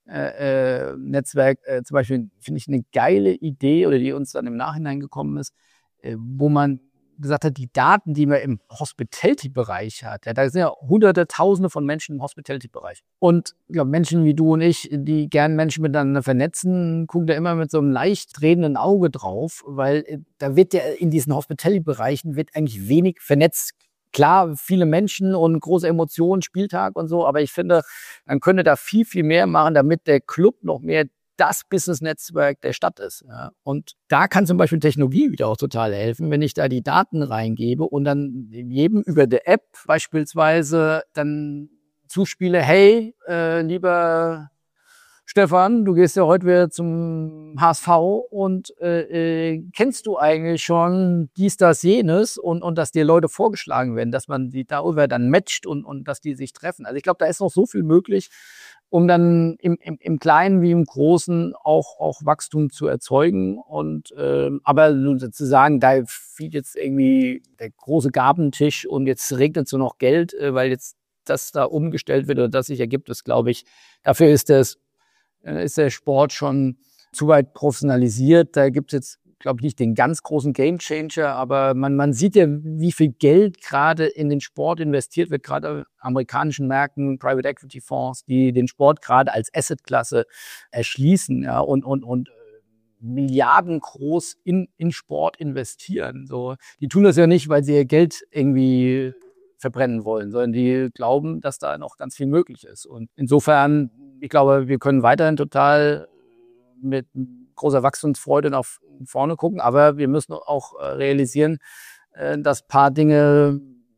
äh, Netzwerk äh, zum Beispiel, finde ich eine geile Idee oder die uns dann im Nachhinein gekommen ist, wo man gesagt hat, die Daten, die man im Hospitality-Bereich hat, ja, da sind ja hunderte, tausende von Menschen im Hospitality-Bereich. Und ja, Menschen wie du und ich, die gern Menschen miteinander vernetzen, gucken da immer mit so einem leicht drehenden Auge drauf, weil da wird ja in diesen Hospitality-Bereichen wird eigentlich wenig vernetzt. Klar, viele Menschen und große Emotionen, Spieltag und so, aber ich finde, man könnte da viel, viel mehr machen, damit der Club noch mehr das Business-Netzwerk der Stadt ist. Ja. Und da kann zum Beispiel Technologie wieder auch total helfen, wenn ich da die Daten reingebe und dann jedem über die App beispielsweise dann zuspiele, hey, äh, lieber Stefan, du gehst ja heute wieder zum H S V und äh, äh, kennst du eigentlich schon dies, das, jenes und, und dass dir Leute vorgeschlagen werden, dass man die darüber dann matcht und, und dass die sich treffen. Also ich glaube, da ist noch so viel möglich, um dann im, im, im Kleinen wie im Großen auch, auch Wachstum zu erzeugen. Und äh, aber sozusagen, da fiel jetzt irgendwie der große Gabentisch und jetzt regnet so noch Geld, äh, weil jetzt das da umgestellt wird oder das sich ergibt, das glaube ich, dafür ist das, äh, ist der Sport schon zu weit professionalisiert. Da gibt es jetzt, glaube ich, nicht den ganz großen Gamechanger, aber man, man sieht ja, wie viel Geld gerade in den Sport investiert wird, gerade amerikanischen Märkten, Private Equity Fonds, die den Sport gerade als Assetklasse erschließen, ja, und, und, und Milliarden groß in, in Sport investieren. So, die tun das ja nicht, weil sie ihr Geld irgendwie verbrennen wollen, sondern die glauben, dass da noch ganz viel möglich ist. Und insofern, ich glaube, wir können weiterhin total mit großer Wachstumsfreude nach vorne gucken, aber wir müssen auch realisieren, dass ein paar Dinge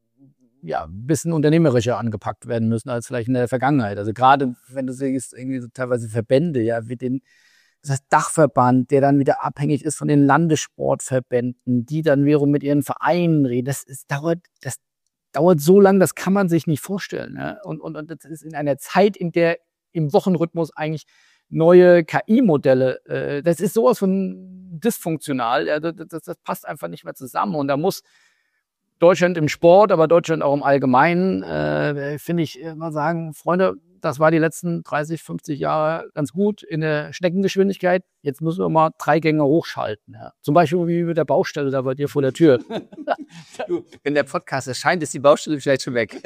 ja ein bisschen unternehmerischer angepackt werden müssen als vielleicht in der Vergangenheit. Also gerade wenn du siehst, irgendwie so teilweise Verbände, ja, wie den das Dachverband, der dann wieder abhängig ist von den Landessportverbänden, die dann wiederum mit ihren Vereinen reden. Das ist, dauert, das dauert so lang, das kann man sich nicht vorstellen. Ja? Und, und, und das ist in einer Zeit, in der im Wochenrhythmus eigentlich neue K I-Modelle, äh, das ist sowas von dysfunktional, ja, das, das, das passt einfach nicht mehr zusammen. Und da muss Deutschland im Sport, aber Deutschland auch im Allgemeinen, äh, finde ich, immer sagen, Freunde, das war die letzten dreißig, fünfzig Jahre ganz gut in der Schneckengeschwindigkeit. Jetzt müssen wir mal drei Gänge hochschalten. Ja. Zum Beispiel wie mit der Baustelle da bei dir vor der Tür. Du, wenn der Podcast erscheint, ist die Baustelle vielleicht schon weg.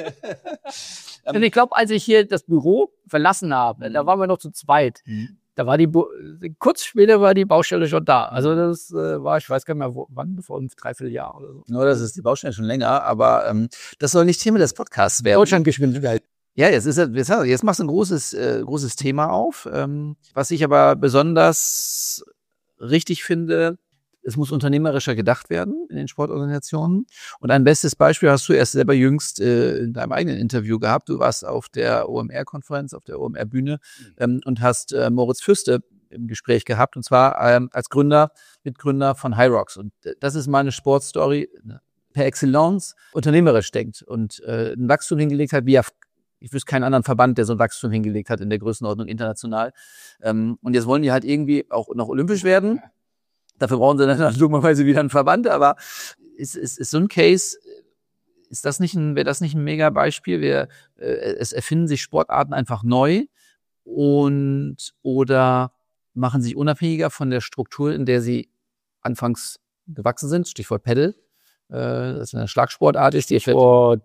Und ich glaube, als ich hier das Büro verlassen habe, da waren wir noch zu zweit. Mhm. Da war die, kurz später war die Baustelle schon da. Also das äh, war, ich weiß gar nicht mehr, wo, wann, vor einem Dreivierteljahr oder so. No, das ist die Baustelle schon länger, aber ähm, das soll nicht Thema des Podcasts werden. Deutschlandgeschwindigkeit. Ja, jetzt ist jetzt, jetzt machst du ein großes, äh, großes Thema auf. Ähm, was ich aber besonders richtig finde, es muss unternehmerischer gedacht werden in den Sportorganisationen. Und ein bestes Beispiel hast du erst selber jüngst äh, in deinem eigenen Interview gehabt. Du warst auf der O M R-Konferenz, auf der O M R-Bühne ähm, und hast äh, Moritz Fürste im Gespräch gehabt. Und zwar ähm, als Gründer, Mitgründer von Hyrox. Und das ist meine Sportstory per Excellence, unternehmerisch denkt und äh, ein Wachstum hingelegt hat, wie er ich wüsste keinen anderen Verband, der so ein Wachstum hingelegt hat in der Größenordnung international. Ähm, und jetzt wollen die halt irgendwie auch noch olympisch werden. Dafür brauchen sie dann dummerweise wieder einen Verband. Aber ist, ist, ist so ein Case, ist das nicht ein, wäre das nicht ein mega Beispiel? Wir, äh, es erfinden sich Sportarten einfach neu und oder machen sich unabhängiger von der Struktur, in der sie anfangs gewachsen sind. Stichwort Paddle. Das ist eine Schlagsportart ist, die Sport,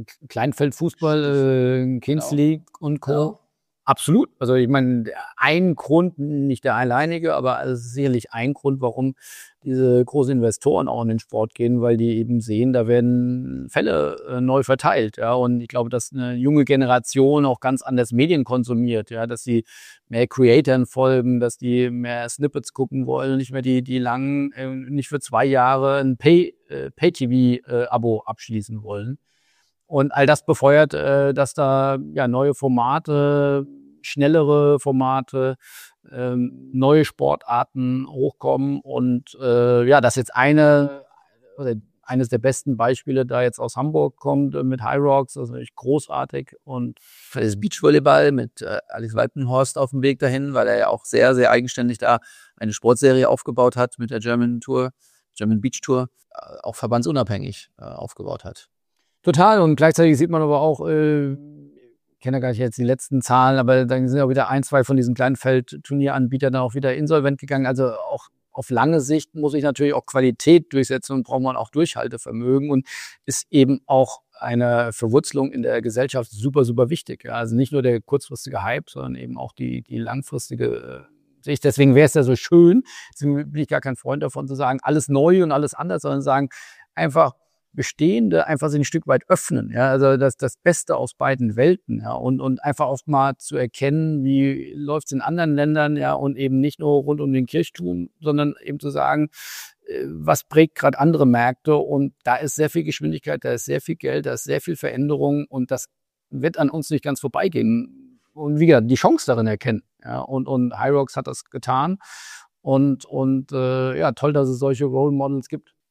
Kleinfeldfußball, äh, Kings genau. League und Co. Genau. Absolut. Also ich meine, ein Grund, nicht der alleinige, aber es ist sicherlich ein Grund, warum diese großen Investoren auch in den Sport gehen, weil die eben sehen, da werden Fälle äh, neu verteilt. Ja, und ich glaube, dass eine junge Generation auch ganz anders Medien konsumiert, ja, dass sie mehr Creatoren folgen, dass die mehr Snippets gucken wollen, nicht mehr die die langen, äh, nicht für zwei Jahre ein Pay, äh, Pay-T V-Abo abschließen wollen. Und all das befeuert, äh, dass da ja neue Formate, schnellere Formate, ähm, neue Sportarten hochkommen. Und äh, ja, das jetzt eine, oder eines der besten Beispiele da jetzt aus Hamburg kommt äh, mit Hyrox, also echt großartig. Und das Beachvolleyball mit äh, Alex Walpenhorst auf dem Weg dahin, weil er ja auch sehr, sehr eigenständig da eine Sportserie aufgebaut hat mit der German Tour, German Beach Tour, äh, auch verbandsunabhängig äh, aufgebaut hat. Total. Und gleichzeitig sieht man aber auch, äh, ich kenne ja gar nicht jetzt die letzten Zahlen, aber dann sind auch wieder ein, zwei von diesen kleinen Feldturnieranbietern dann auch wieder insolvent gegangen. Also auch auf lange Sicht muss ich natürlich auch Qualität durchsetzen und braucht man auch Durchhaltevermögen und ist eben auch eine Verwurzelung in der Gesellschaft super, super wichtig. Ja. Also nicht nur der kurzfristige Hype, sondern eben auch die, die langfristige äh, Sicht. Deswegen wäre es ja so schön, deswegen bin ich gar kein Freund davon zu sagen, alles neu und alles anders, sondern sagen einfach, Bestehende einfach sich ein Stück weit öffnen, ja, also das, das Beste aus beiden Welten, ja, und, und einfach auch mal zu erkennen, wie läuft's in anderen Ländern, ja, und eben nicht nur rund um den Kirchturm, sondern eben zu sagen, was prägt gerade andere Märkte und da ist sehr viel Geschwindigkeit, da ist sehr viel Geld, da ist sehr viel Veränderung und das wird an uns nicht ganz vorbeigehen und wie gesagt, die Chance darin erkennen, ja, und, und Hyrox hat das getan und, und äh, ja, toll, dass es solche Role Models gibt.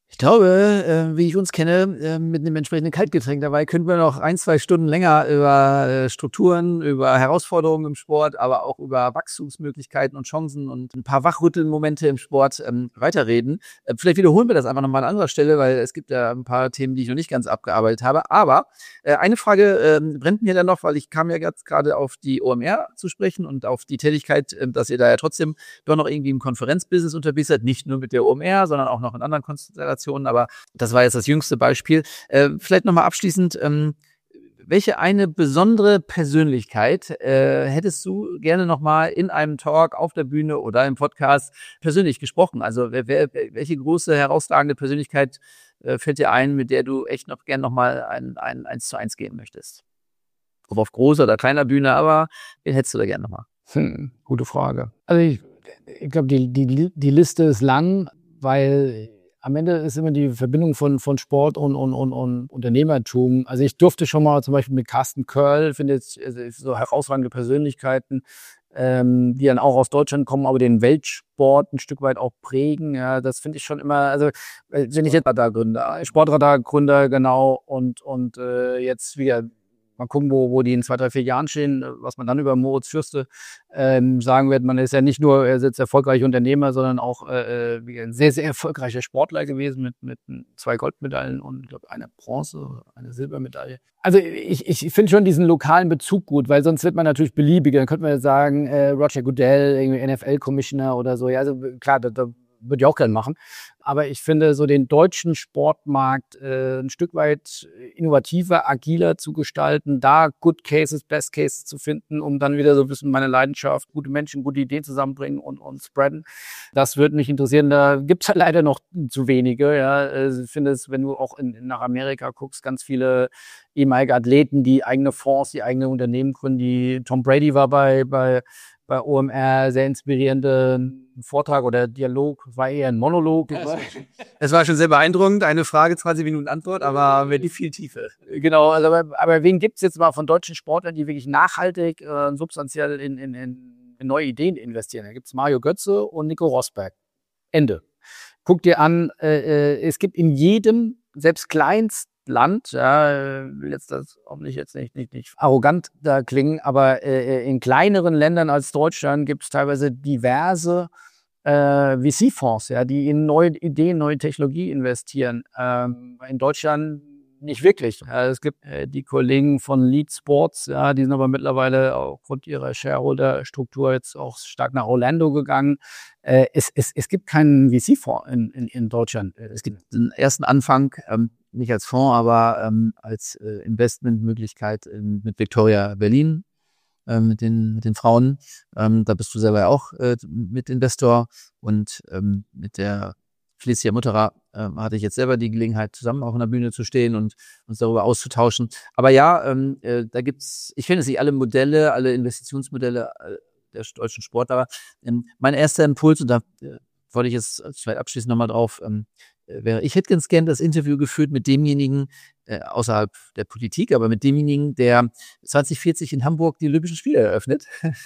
Ich glaube, äh, wie ich uns kenne, äh, mit einem entsprechenden Kaltgetränk dabei, könnten wir noch ein, zwei Stunden länger über äh, Strukturen, über Herausforderungen im Sport, aber auch über Wachstumsmöglichkeiten und Chancen und ein paar Wachrüttelmomente im Sport ähm, weiterreden. Äh, vielleicht wiederholen wir das einfach nochmal an anderer Stelle, weil es gibt ja ein paar Themen, die ich noch nicht ganz abgearbeitet habe. Aber äh, eine Frage äh, brennt mir dann noch, weil ich kam ja jetzt gerade auf die O M R zu sprechen und auf die Tätigkeit, äh, dass ihr da ja trotzdem doch noch irgendwie im Konferenzbusiness unterwegs seid, nicht nur mit der O M R, sondern auch noch in anderen Konstellationen. Aber das war jetzt das jüngste Beispiel. Äh, vielleicht nochmal abschließend, ähm, welche eine besondere Persönlichkeit äh, hättest du gerne nochmal in einem Talk auf der Bühne oder im Podcast persönlich gesprochen? Also wer, wer, welche große, herausragende Persönlichkeit äh, fällt dir ein, mit der du echt noch gerne nochmal ein, ein eins zu eins gehen möchtest? Ob auf großer oder kleiner Bühne, aber wen hättest du da gerne nochmal? Hm, gute Frage. Also ich, ich glaube, die, die, die Liste ist lang, weil am Ende ist immer die Verbindung von, von Sport und, und, und, und Unternehmertum. Also ich durfte schon mal zum Beispiel mit Carsten Körl, finde jetzt also so herausragende Persönlichkeiten, ähm, die dann auch aus Deutschland kommen, aber den Weltsport ein Stück weit auch prägen. Ja, das finde ich schon immer, also wenn ich jetzt Sportradargründer, Sportradargründer, genau, und, und äh, jetzt wieder mal gucken, wo, wo die in zwei, drei, vier Jahren stehen, was man dann über Moritz Fürste ähm, sagen wird. Man ist ja nicht nur, er ist jetzt erfolgreicher Unternehmer, sondern auch äh, ein sehr, sehr erfolgreicher Sportler gewesen mit, mit zwei Goldmedaillen und ich glaube eine Bronze, eine Silbermedaille. Also ich, ich finde schon diesen lokalen Bezug gut, weil sonst wird man natürlich beliebiger. Dann könnte man ja sagen, äh, Roger Goodell, irgendwie N F L-Commissioner oder so. Ja, also klar, da, da würde ich auch gerne machen. Aber ich finde so den deutschen Sportmarkt äh, ein Stück weit innovativer, agiler zu gestalten, da Good Cases, Best Cases zu finden, um dann wieder so ein bisschen meine Leidenschaft, gute Menschen, gute Ideen zusammenbringen und, und spreaden. Das würde mich interessieren. Da gibt's halt leider noch zu wenige. Ja. Ich finde es, wenn du auch in, nach Amerika guckst, ganz viele ehemalige Athleten, die eigene Fonds, die eigene Unternehmen gründen. Die Tom Brady war bei, bei bei O M R, sehr inspirierenden Vortrag oder Dialog, war eher ein Monolog. Es war schon sehr beeindruckend, eine Frage, zwanzig Minuten Antwort, aber mit viel Tiefe. Genau, also aber, aber wen gibt's jetzt mal von deutschen Sportlern, die wirklich nachhaltig, äh, substanziell in, in, in neue Ideen investieren? Da gibt's Mario Götze und Nico Rosberg. Ende. Guck dir an, äh, äh, es gibt in jedem, selbst kleinst Land, ja, will jetzt das auch nicht jetzt nicht nicht nicht arrogant da klingen, aber äh, in kleineren Ländern als Deutschland gibt es teilweise diverse äh, V C-Fonds, ja, die in neue Ideen, neue Technologie investieren. Ähm, in Deutschland nicht wirklich. Ja, es gibt äh, die Kollegen von Lead Sports, ja, die sind aber mittlerweile aufgrund ihrer Shareholder-Struktur jetzt auch stark nach Orlando gegangen. Äh, es, es, es gibt keinen V C-Fonds in, in, in Deutschland. Es gibt einen ersten Anfang, ähm, nicht als Fonds, aber ähm, als äh, Investmentmöglichkeit in, mit Victoria Berlin, äh, mit den mit den Frauen. Ähm, da bist du selber auch äh, Mitinvestor und ähm, mit der Felicia Mutterer äh, hatte ich jetzt selber die Gelegenheit, zusammen auch in der Bühne zu stehen und uns darüber auszutauschen. Aber ja, ähm, äh, da gibt's, ich finde es nicht alle Modelle, alle Investitionsmodelle äh, der deutschen Sportler. Ähm, mein erster Impuls, und da äh, wollte ich jetzt vielleicht abschließend nochmal drauf, ähm, wäre, ich hätte ganz gern das Interview geführt mit demjenigen, äh, außerhalb der Politik, aber mit demjenigen, der zwanzig vierzig in Hamburg die Olympischen Spiele eröffnet.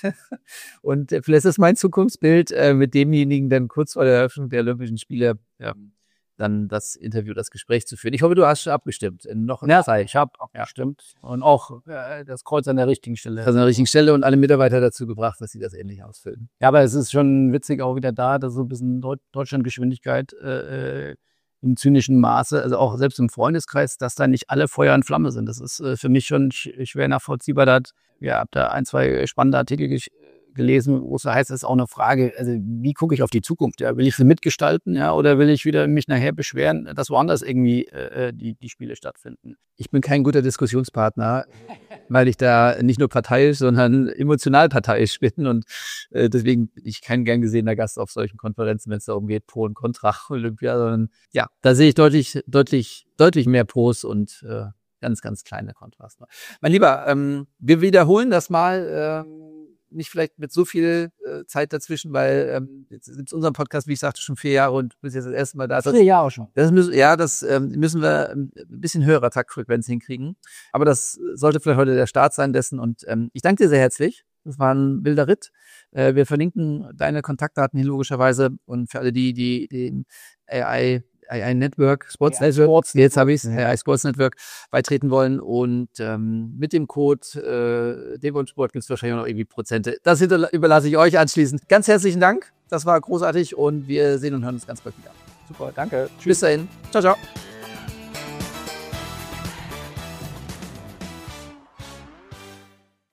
Und äh, vielleicht ist das mein Zukunftsbild, äh, mit demjenigen dann kurz vor der Eröffnung der Olympischen Spiele ja, dann das Interview, das Gespräch zu führen. Ich hoffe, du hast schon abgestimmt. In noch ja, Zeit. Ich habe abgestimmt ja. Und auch äh, das Kreuz an der richtigen Stelle. Also an der richtigen Stelle und alle Mitarbeiter dazu gebracht, dass sie das ähnlich ausfüllen. Ja, aber es ist schon witzig auch wieder da, dass so ein bisschen Deut- Deutschlandgeschwindigkeit äh, im zynischen Maße, also auch selbst im Freundeskreis, dass da nicht alle Feuer und Flamme sind. Das ist äh, für mich schon schwer nachvollziehbar. Da hat, ja, hab da ein, zwei spannende Artikel gesch- gelesen, wo es heißt, es ist auch eine Frage, also wie gucke ich auf die Zukunft? Ja? Will ich sie mitgestalten, ja, oder will ich wieder mich nachher beschweren, dass woanders irgendwie äh, die, die Spiele stattfinden? Ich bin kein guter Diskussionspartner, weil ich da nicht nur parteiisch, sondern emotional parteiisch bin und äh, deswegen bin ich kein gern gesehener Gast auf solchen Konferenzen, wenn es darum geht, Pro und Contra Olympia, sondern ja, da sehe ich deutlich, deutlich, deutlich mehr Pros und äh, ganz, ganz kleine Kontras. Mein Lieber, ähm, wir wiederholen das mal, ähm, nicht vielleicht mit so viel äh, Zeit dazwischen, weil ähm, jetzt gibt es unseren Podcast, wie ich sagte, schon vier Jahre und du bist jetzt das erste Mal da. Vier Jahre schon. Das müssen, ja, das ähm, müssen wir ein bisschen höherer Taktfrequenz hinkriegen. Aber das sollte vielleicht heute der Start sein dessen. Und ähm, ich danke dir sehr herzlich. Das war ein wilder Ritt. Äh, wir verlinken deine Kontaktdaten hier logischerweise. Und für alle die, die den A I A I Network, Sports A I Network, Sports jetzt habe ich es, ja. A I Sports Network beitreten wollen und ähm, mit dem Code äh, Devonsport gibt es wahrscheinlich auch noch irgendwie Prozente. Das hinterla- überlasse ich euch anschließend. Ganz herzlichen Dank, das war großartig und wir sehen und hören uns ganz bald wieder. Super, danke. Bis dahin, ciao, ciao.